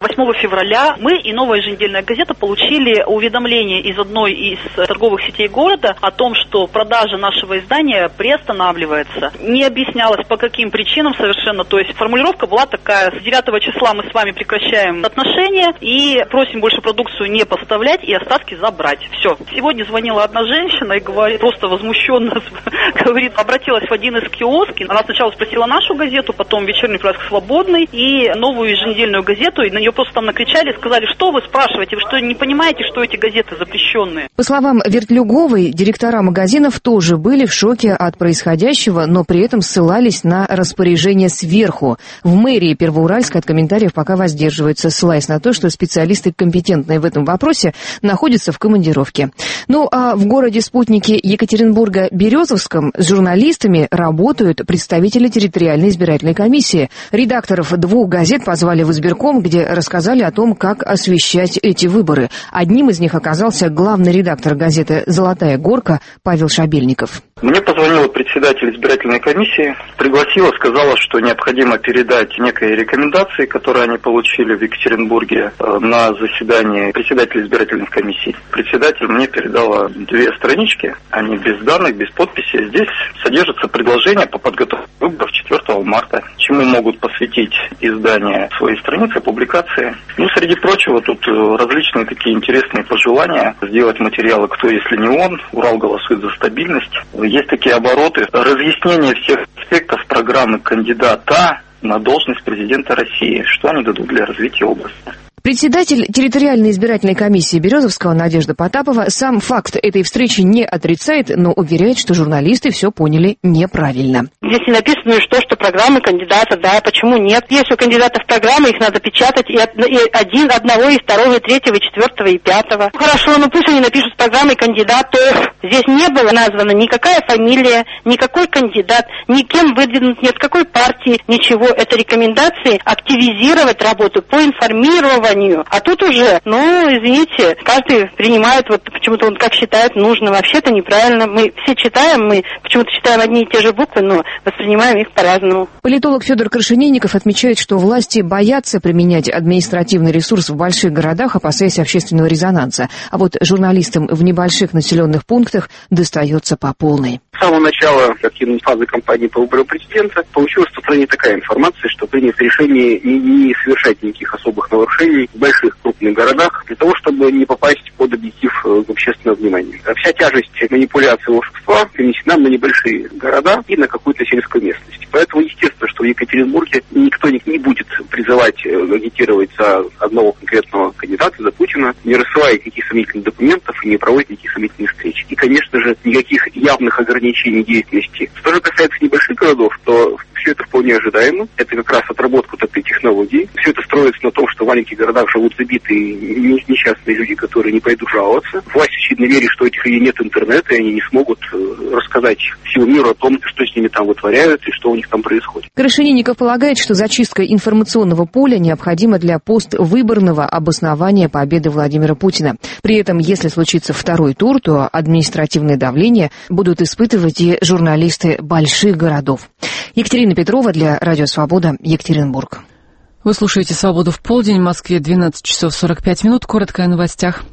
Speaker 2: восьмого февраля мы и «Новая еженедельная газета» получили уведомление из одной из торговых сетей города о том, что продажа нашего издания приостанавливается. Не объяснялось, по каким причинам совершенно. То есть формулировка была такая: с девятого числа мы с вами прекращаем отношения и просим больше продукцию не поставлять и остатки забрать. Все. Сегодня звонила одна женщина и говорит, просто возмущенно, говорит, обратилась в один из киосков. Она сначала спросила нашу газету, потом вечерний пресс «Свободный» и «Новую еженедельную газету», и на нее просто там накричали, сказали, что вы спрашиваете, вы что, не понимаете, что эти газеты запрещенные?
Speaker 7: По словам Вертлюговой, директора магазинов тоже были в шоке от происходящего, но при этом ссылались на распоряжение сверху. В мэрии Первоуральска от комментариев пока воздерживаются, ссылаясь на то, что специалисты, компетентные в этом вопросе, находятся в командировке. Ну а в городе-спутнике Екатеринбурга Березовском с журналистами работают представители территориальной избирательной комиссии. Редакторов двух газет позвали в избирком, где рассказали о том, как освещать эти выборы. Одним из них оказался главный редактор газеты «Золотая горка» Павел Шабельников.
Speaker 3: Мне позвонила председатель избирательной комиссии, пригласила, сказала, что необходимо передать некие рекомендации, которые они получили в Екатеринбурге на заседании председателя избирательной комиссии. Председатель мне передала две странички, они без данных, без подписи. Здесь содержится предложение по подготовке выборов четвёртого марта, чему могут посвятить издания своей страницы, публикации. Ну, среди прочего, тут различные такие интересные пожелания сделать материалы «Кто, если не он?», «Урал голосует за стабильность». Есть такие обороты. Разъяснение всех аспектов программы кандидата на должность президента России. Что они дадут для развития области.
Speaker 7: Председатель территориальной избирательной комиссии Березовского Надежда Потапова сам факт этой встречи не отрицает, но уверяет, что журналисты все поняли неправильно.
Speaker 4: Здесь не написано, что, что программы кандидата, да, почему нет. Если у кандидатов программы, их надо печатать и, от, и один, одного, и второго, и третьего, и четвертого, и пятого. Хорошо, ну пусть они напишут с программой кандидатов. Здесь не было названо никакая фамилия, никакой кандидат, никем выдвинут, ни от какой партии, ничего. Это рекомендации активизировать работу по информированию. А тут уже, ну, извините, каждый принимает, вот почему-то он как считает нужно. Вообще-то неправильно. Мы все читаем, мы почему-то читаем одни и те же буквы, но воспринимаем их по-разному.
Speaker 7: Политолог Федор Крашенинников отмечает, что власти боятся применять административный ресурс в больших городах, опасаясь общественного резонанса. А вот журналистам в небольших населенных пунктах достается по полной.
Speaker 5: С самого начала активной фазы кампании по выбору президента получилась в стране такая информация, что принято решение не, не совершать никаких особых нарушений в больших крупных городах для того, чтобы не попасть под объектив общественного внимания. Вся тяжесть манипуляции волшебства перенесена на небольшие города и на какую-то сельскую местность. Поэтому естественно, что в Екатеринбурге никто не, не будет призывать, агитировать за одного конкретного кандидата, за Путина, не рассылая никаких сомнительных документов и не проводит никаких сомнительных встреч. И, конечно же, никаких явных ограничений деятельности. Что же касается небольших городов, то все это вполне ожидаемо. Это как раз отработка вот этой технологии. Все это строится на том, что в маленьких городах живут забитые несчастные люди, которые не пойдут жаловаться. Власть, очевидно, верит, что у этих людей нет интернета, и они не смогут рассказать всему миру о том, что с ними там вытворяют и что у них там происходит.
Speaker 7: Крашенинников полагает, что зачистка информационного поля необходима для поствыборного обоснования победы Владимира Путина. При этом, если случится второй тур, то административное давление будут испытывать и журналисты больших городов. Екатерина Петрова для Радио Свобода, Екатеринбург.
Speaker 1: Вы слушаете «Свободу в полдень», в Москве двенадцать часов сорок пять минут. Коротко о новостях.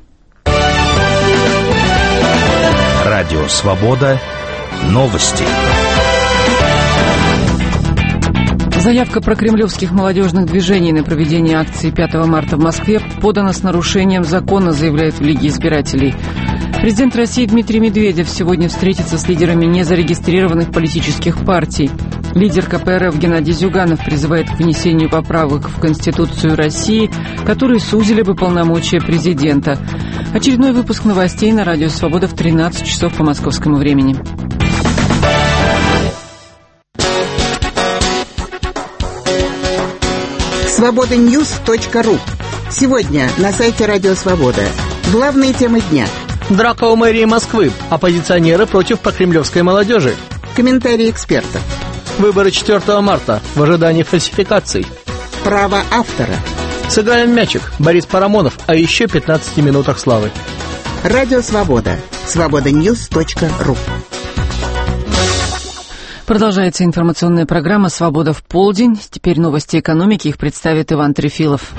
Speaker 6: Радио «Свобода». Новости.
Speaker 1: Заявка прокремлевских молодежных движений на проведение акции пятого марта в Москве подана с нарушением закона, заявляет в Лиге избирателей. Президент России Дмитрий Медведев сегодня встретится с лидерами незарегистрированных политических партий. Лидер ка пэ эр эф Геннадий Зюганов призывает к внесению поправок в Конституцию России, которые сузили бы полномочия президента. Очередной выпуск новостей на Радио Свобода в тринадцать часов по московскому времени.
Speaker 8: свобода ньюс точка ру. Сегодня на сайте Радио Свобода. Главные темы дня.
Speaker 26: Драка у мэрии Москвы. Оппозиционеры против прокремлевской молодежи.
Speaker 8: Комментарии экспертов.
Speaker 26: Выборы четвёртого марта в ожидании фальсификаций.
Speaker 8: Право автора.
Speaker 26: Сыграем мячик. Борис Парамонов о еще пятнадцати минутах славы.
Speaker 8: Радио Свобода. свобода ньюс точка ру.
Speaker 1: Продолжается информационная программа «Свобода в полдень». Теперь новости экономики. Их представит Иван Трефилов.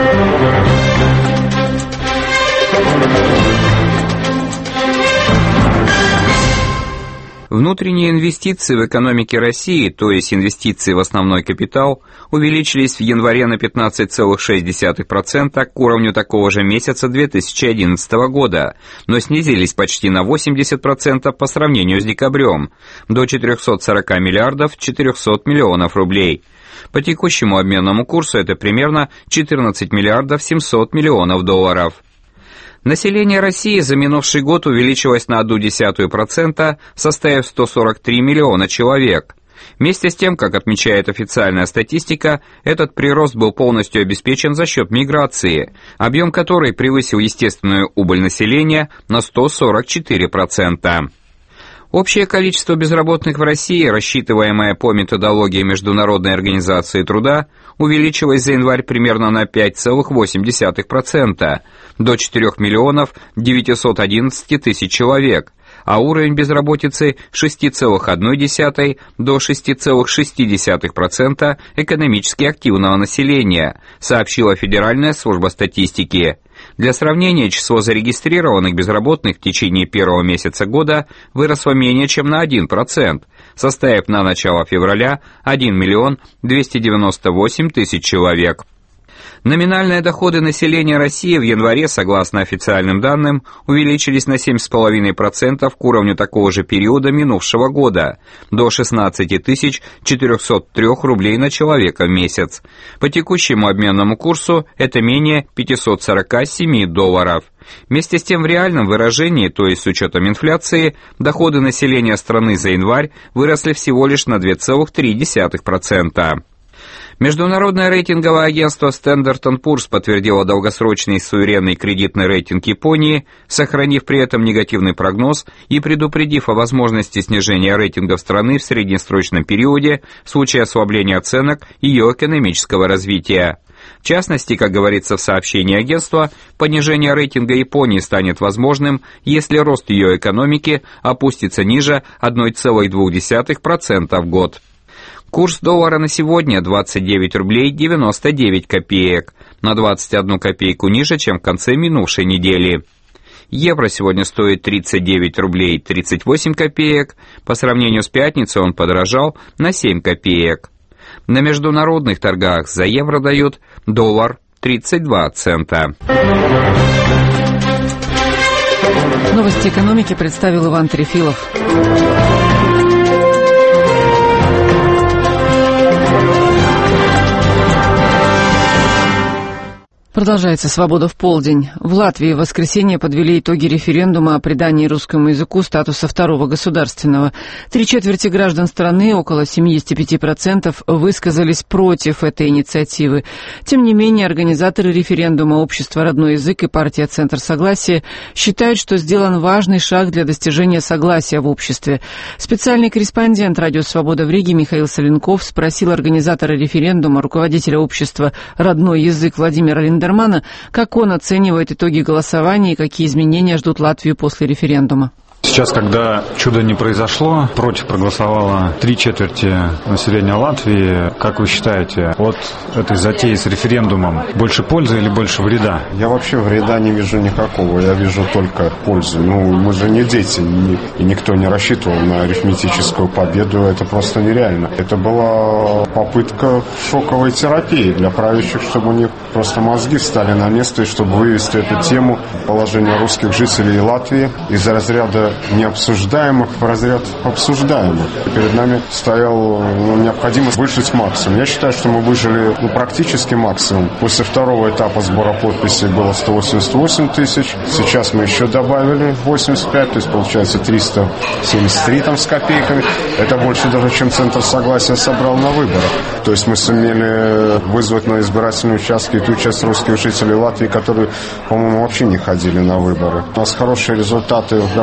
Speaker 10: Внутренние инвестиции в экономике России, то есть инвестиции в основной капитал, увеличились в январе на пятнадцать целых шесть десятых процента к уровню такого же месяца две тысячи одиннадцатого года, но снизились почти на восемьдесят процентов по сравнению с декабрем, до четырехсот сорока миллиардов четырехсот миллионов рублей. По текущему обменному курсу это примерно четырнадцать миллиардов семьсот миллионов долларов. Население России за минувший год увеличилось на одну десятую процента, составив сто сорок три миллиона человек. Вместе с тем, как отмечает официальная статистика, этот прирост был полностью обеспечен за счет миграции, объем которой превысил естественную убыль населения на сто сорок четыре процента. Общее количество безработных в России, рассчитываемое по методологии Международной организации труда, увеличилось за январь примерно на пять целых восемь десятых процента, до четырёх миллионов девятисот одиннадцати тысяч человек, а уровень безработицы с шести целых одной десятой до шести целых шести десятых процента экономически активного населения, сообщила Федеральная служба статистики. Для сравнения, число зарегистрированных безработных в течение первого месяца года выросло менее чем на один процент, составив на начало февраля один миллион двести девяносто восемь тысяч человек. Номинальные доходы населения России в январе, согласно официальным данным, увеличились на семь целых пять десятых процента к уровню такого же периода минувшего года, до шестнадцати тысяч четырехсот трёх рублей на человека в месяц. По текущему обменному курсу это менее пятисот сорока семи долларов. Вместе с тем в реальном выражении, то есть с учетом инфляции, доходы населения страны за январь выросли всего лишь на два целых три десятых процента. Международное рейтинговое агентство Standard энд Poor's подтвердило долгосрочный суверенный кредитный рейтинг Японии, сохранив при этом негативный прогноз и предупредив о возможности снижения рейтингов страны в среднесрочном периоде в случае ослабления оценок ее экономического развития. В частности, как говорится в сообщении агентства, понижение рейтинга Японии станет возможным, если рост ее экономики опустится ниже одной целой двух десятых процента в год. Курс доллара на сегодня двадцать девять рублей девяносто девять копеек, на двадцать одну копейку ниже, чем в конце минувшей недели. Евро сегодня стоит тридцать девять рублей тридцать восемь копеек, по сравнению с пятницей он подорожал на семь копеек. На международных торгах за евро дают доллар тридцать два цента.
Speaker 1: Новости экономики представил Иван Трефилов. Продолжается «Свобода в полдень». В Латвии в воскресенье подвели итоги референдума о придании русскому языку статуса второго государственного. Три четверти граждан страны, около семьдесят пять процентов, высказались против этой инициативы. Тем не менее, организаторы референдума «Общество родной язык» и партия «Центр согласия» считают, что сделан важный шаг для достижения согласия в обществе. Специальный корреспондент «Радио Свобода» в Риге Михаил Соленков спросил организатора референдума, руководителя общества «Родной язык» Владимира Линдермана, как он оценивает итоги голосования и какие изменения ждут Латвию после референдума.
Speaker 11: Сейчас, когда чудо не произошло, против проголосовало три четверти населения Латвии. Как вы считаете, от этой затеи с референдумом больше пользы или больше вреда?
Speaker 12: Я вообще вреда не вижу никакого, я вижу только пользу. Ну, мы же не дети, и никто не рассчитывал на арифметическую победу, это просто нереально. Это была попытка шоковой терапии для правящих, чтобы у них просто мозги встали на место, и чтобы вывести эту тему положения русских жителей Латвии из разряда необсуждаемых в разряд обсуждаемых. Перед нами стоял ну, необходимость выжить максимум. Я считаю, что мы выжили ну, практически максимум. После второго этапа сбора подписей было сто восемьдесят восемь тысяч. Сейчас мы еще добавили восемьдесят пять, то есть получается триста семьдесят три там с копейками. Это больше даже, чем Центр согласия собрал на выборах. То есть мы сумели вызвать на избирательные участки ту часть русских жителей Латвии, которые, по-моему, вообще не ходили на выборы. У нас хорошие результаты в городах с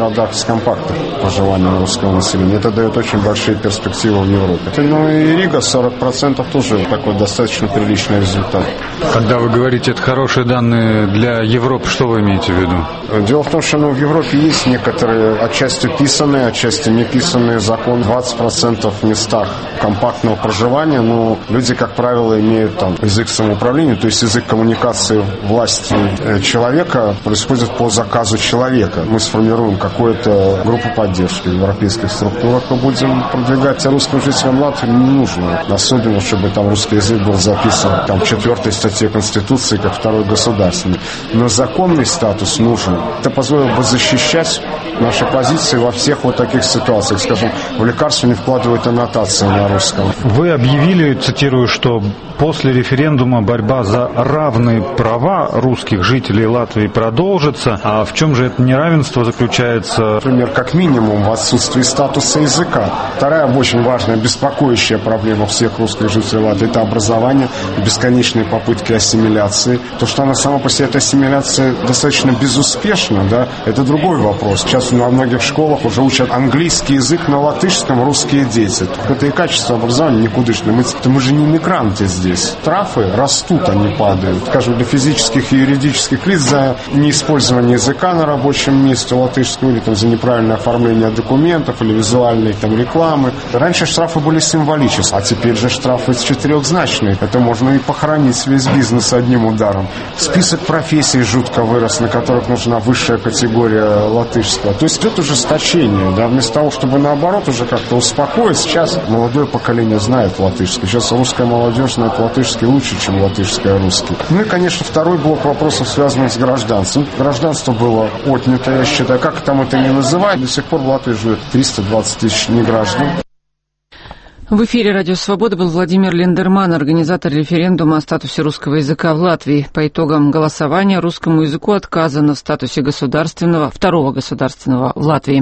Speaker 12: компактных проживания русского населения. Это дает очень большие перспективы в Европе. Ну и Рига сорок процентов тоже такой достаточно приличный результат.
Speaker 11: Когда вы говорите, это хорошие данные для Европы, что вы имеете в виду?
Speaker 12: Дело в том, что ну, в Европе есть некоторые отчасти писанные, отчасти не писанные законы. двадцать процентов в местах компактного проживания, но люди, как правило, имеют там язык самоуправления, то есть язык коммуникации власти человека происходит по заказу человека. Мы сформируем какую-то группу поддержки в европейских структурах, мы будем продвигать русским жителям Латвии, не нужно. Особенно, чтобы там русский язык был записан там, в четвертой статье Конституции как второй государственный. Но законный статус нужен. Это позволило бы защищать наши позиции во всех вот таких ситуациях. Скажем, в лекарство не вкладывают аннотации на русском.
Speaker 11: Вы объявили, цитирую, что после референдума борьба за равные права русских жителей Латвии продолжится. А в чем же это неравенство заключается?
Speaker 12: Например, как минимум в отсутствии статуса языка. Вторая очень важная, беспокоящая проблема всех русских жителей Латвии – это образование, бесконечные попытки ассимиляции. То, что она сама по себе, эта ассимиляция достаточно безуспешна, да, это другой вопрос. Сейчас во многих школах уже учат английский язык на латышском русские дети. Это и качество образования никудышное. Мы, мы же не мигранты здесь. Штрафы растут, они падают. Скажем, для физических и юридических лиц за неиспользование языка на рабочем месте латышского или там, за неправильное оформление документов или визуальной там, рекламы. Раньше штрафы были символические, а теперь же штрафы четырехзначные. Это можно и похоронить весь бизнес одним ударом. Список профессий жутко вырос, на которых нужна высшая категория латышского. То есть идет ужесточение, да, вместо того, чтобы наоборот уже как-то успокоить. Сейчас молодое поколение знает латышский. Сейчас русская молодежь знает латышский лучше, чем латышская русский. Ну и, конечно, второй блок вопросов, связанных с гражданством. Гражданство было отнято, я считаю, как там это ни называют, до сих пор в Латвии живет триста двадцать тысяч неграждан.
Speaker 1: В эфире «Радио Свобода» был Владимир Линдерман, организатор референдума о статусе русского языка в Латвии. По итогам голосования русскому языку отказано в статусе государственного, второго государственного в Латвии.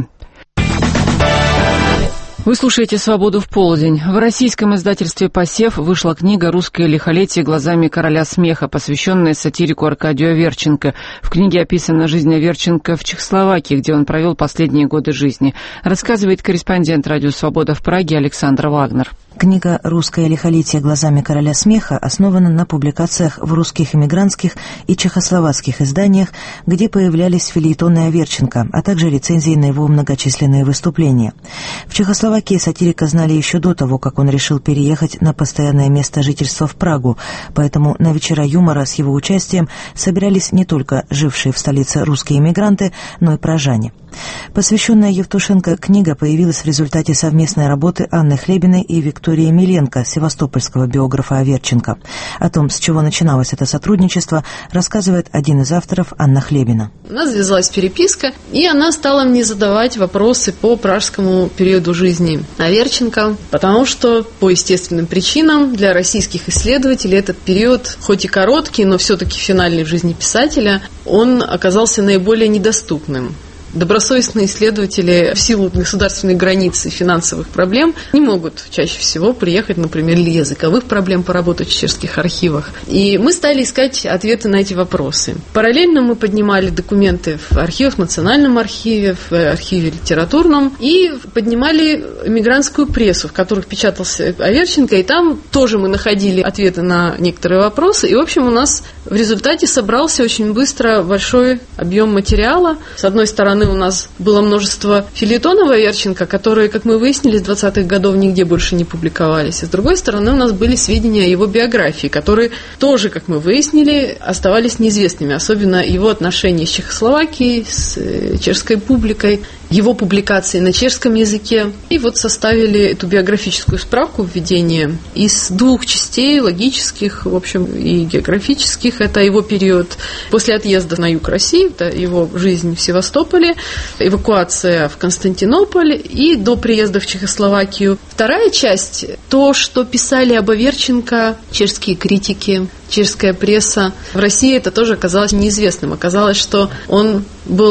Speaker 1: Вы слушаете «Свободу в полдень». В российском издательстве «Посев» вышла книга «Русское лихолетие глазами короля смеха», посвященная сатирику Аркадию Аверченко. В книге описана жизнь Аверченко в Чехословакии, где он провел последние годы жизни. Рассказывает корреспондент «Радио Свобода» в Праге Александр Вагнер.
Speaker 13: Книга «Русское лихолетие глазами короля смеха» основана на публикациях в русских эмигрантских и чехословацких изданиях, где появлялись фельетоны Аверченко, а также рецензии на его многочисленные выступления. В Чехословакии сатирика знали еще до того, как он решил переехать на постоянное место жительства в Прагу, поэтому на вечера юмора с его участием собирались не только жившие в столице русские эмигранты, но и пражане. Посвященная Евтушенко книга появилась в результате совместной работы Анны Хлебиной и Виктории Миленко, севастопольского биографа Аверченко. О том, с чего начиналось это сотрудничество, рассказывает один из авторов Анна Хлебина.
Speaker 14: У нас завязалась переписка, и она стала мне задавать вопросы по пражскому периоду жизни Аверченко, потому что по естественным причинам для российских исследователей этот период, хоть и короткий, но все-таки финальный в жизни писателя, он оказался наиболее недоступным. Добросовестные исследователи в силу государственной границы и финансовых проблем не могут чаще всего приехать, например, для языковых проблем поработать в чешских архивах. И мы стали искать ответы на эти вопросы. Параллельно мы поднимали документы в архивах, в Национальном архиве, в архиве литературном, и поднимали эмигрантскую прессу, в которых печатался Аверченко, и там тоже мы находили ответы на некоторые вопросы. И, в общем, у нас в результате собрался очень быстро большой объем материала. С одной стороны, у нас было множество фельетонов Аверченко, которые, как мы выяснили, с двадцатых годов нигде больше не публиковались. А с другой стороны, у нас были сведения о его биографии, которые тоже, как мы выяснили, оставались неизвестными. Особенно его отношения с Чехословакией, с чешской публикой, его публикации на чешском языке. И вот составили эту биографическую справку, введение из двух частей, логических, в общем, и географических. Это его период после отъезда на юг России, это его жизнь в Севастополе, эвакуация в Константинополь и до приезда в Чехословакию. Вторая часть – то, что писали об Аверченко чешские критики, чешская пресса. В России это тоже оказалось неизвестным. Оказалось, что он был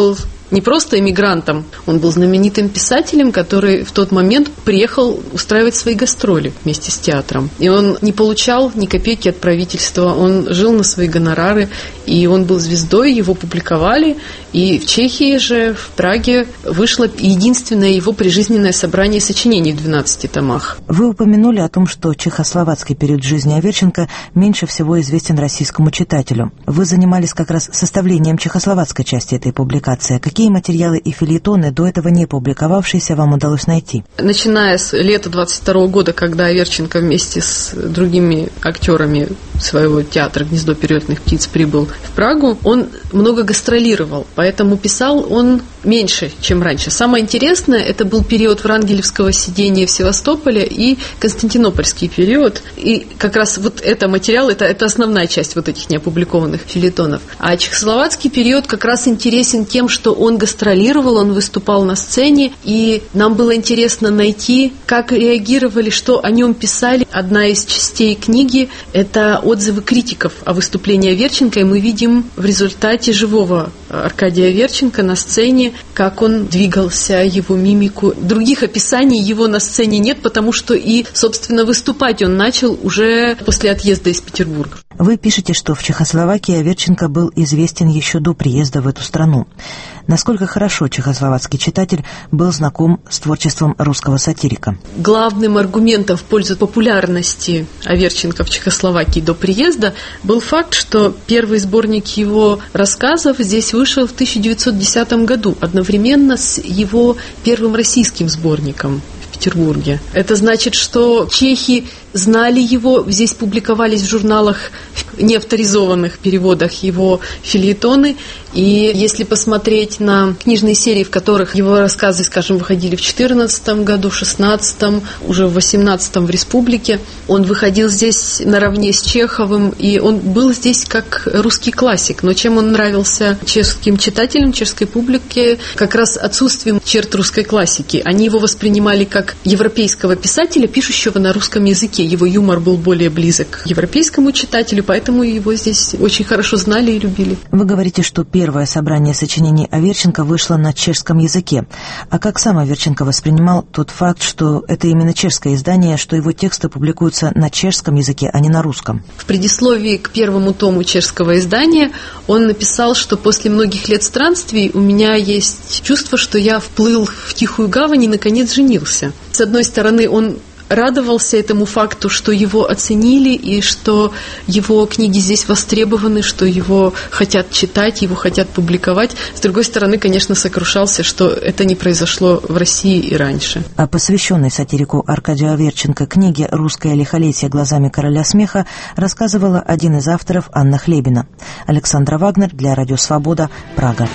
Speaker 14: не просто эмигрантом, он был знаменитым писателем, который в тот момент приехал устраивать свои гастроли вместе с театром. И он не получал ни копейки от правительства, он жил на свои гонорары, и он был звездой, его публиковали. И в Чехии же, в Праге, вышло единственное его прижизненное собрание сочинений в двенадцати томах.
Speaker 13: Вы упомянули о том, что чехословацкий период жизни Аверченко меньше всего известен российскому читателю. Вы занимались как раз составлением чехословацкой части этой публикации. Какие материалы и фельетоны, до этого не публиковавшиеся, вам удалось найти?
Speaker 14: Начиная с лета двадцать второго года, когда Аверченко вместе с другими актерами своего театра «Гнездо перелетных птиц» прибыл в Прагу, он много гастролировал, поэтому писал он меньше, чем раньше. Самое интересное, это был период врангелевского сидения в Севастополе и константинопольский период. И как раз вот это материал, это, это основная часть вот этих неопубликованных фельетонов. А чехословацкий период как раз интересен тем, что он гастролировал, он выступал на сцене, и нам было интересно найти, как реагировали, что о нем писали. Одна из частей книги – это отзывы критиков о выступлении Аверченко, и мы видим в результате живого Аркадия Аверченко на сцене, как он двигался, его мимику. Других описаний его на сцене нет, потому что и, собственно, выступать он начал уже после отъезда из Петербурга.
Speaker 13: Вы пишете, что в Чехословакии Аверченко был известен еще до приезда в эту страну. Насколько хорошо чехословацкий читатель был знаком с творчеством русского сатирика?
Speaker 14: Главным аргументом в пользу популярности Аверченко в Чехословакии до приезда был факт, что первый сборник его рассказов здесь вышел в тысяча девятьсот десятом году, одновременно с его первым российским сборником в Петербурге. Это значит, что чехи знали его, здесь публиковались в журналах, в неавторизованных переводах его фельетоны. И если посмотреть на книжные серии, в которых его рассказы, скажем, выходили в четырнадцатом году, в шестнадцатом, уже в восемнадцатом в Республике, он выходил здесь наравне с Чеховым, и он был здесь как русский классик. Но чем он нравился чешским читателям, чешской публике? Как раз отсутствием черт русской классики. Они его воспринимали как европейского писателя, пишущего на русском языке. Его юмор был более близок к европейскому читателю, поэтому его здесь очень хорошо знали и любили.
Speaker 13: Вы говорите, что первое собрание сочинений Аверченко вышло на чешском языке. А как сам Аверченко воспринимал тот факт, что это именно чешское издание, что его тексты публикуются на чешском языке, а не на русском?
Speaker 14: В предисловии к первому тому чешского издания он написал, что после многих лет странствий у меня есть чувство, что я вплыл в тихую гавань и, наконец, женился. С одной стороны, он радовался этому факту, что его оценили и что его книги здесь востребованы, что его хотят читать, его хотят публиковать. С другой стороны, конечно, сокрушался, что это не произошло в России и раньше.
Speaker 13: О посвященной сатирику Аркадию Аверченко книге «Русское лихолетие глазами короля смеха» рассказывала один из авторов Анна Хлебина. Александра Вагнер для Радио Свобода, Прага.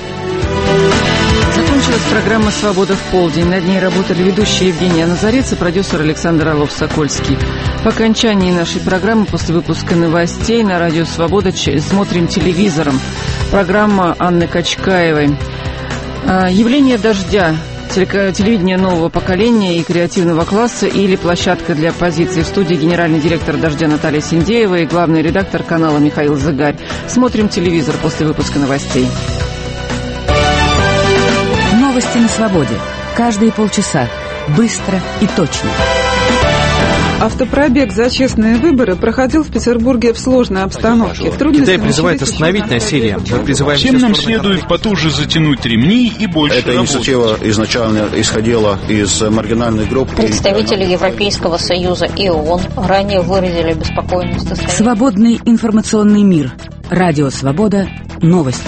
Speaker 1: Закончилась программа «Свобода в полдень». Над ней работали ведущие Евгения Назарец и продюсер Александр Орлов-Сокольский. По окончании нашей программы, после выпуска новостей, на Радио Свобода смотрим телевизором. Программа Анны Качкаевой. Явление дождя. Телевидение нового поколения и креативного класса или площадка для оппозиции. В студии генеральный директор «Дождя» Наталья Синдеева и главный редактор канала Михаил Зыгарь. Смотрим телевизор после выпуска новостей.
Speaker 25: Новости на свободе. Каждые полчаса. Быстро и точно.
Speaker 15: Автопробег за честные выборы проходил в Петербурге в сложной обстановке.
Speaker 16: Китай призывает остановить насилие. Мы призываем
Speaker 17: всем нам следует потуже затянуть ремни и больше
Speaker 18: Эта работать. Инициатива изначально исходила из маргинальной группы.
Speaker 19: Представители Европейского Союза и ООН ранее выразили обеспокоенность.
Speaker 25: Свободный информационный мир. Радио Свобода. Новости.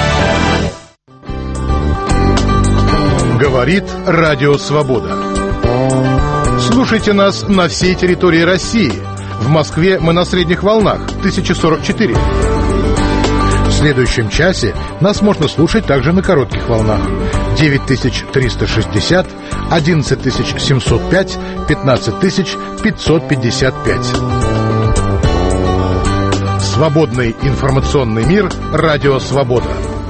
Speaker 20: Говорит Радио Свобода. Слушайте нас на всей территории России. В Москве мы на средних волнах тысяча сорок четыре. В следующем часе нас можно слушать также на коротких волнах девять тысяч триста шестьдесят, одиннадцать тысяч семьсот пять, пятнадцать тысяч пятьсот пятьдесят пять. Свободный информационный мир. Радио Свобода.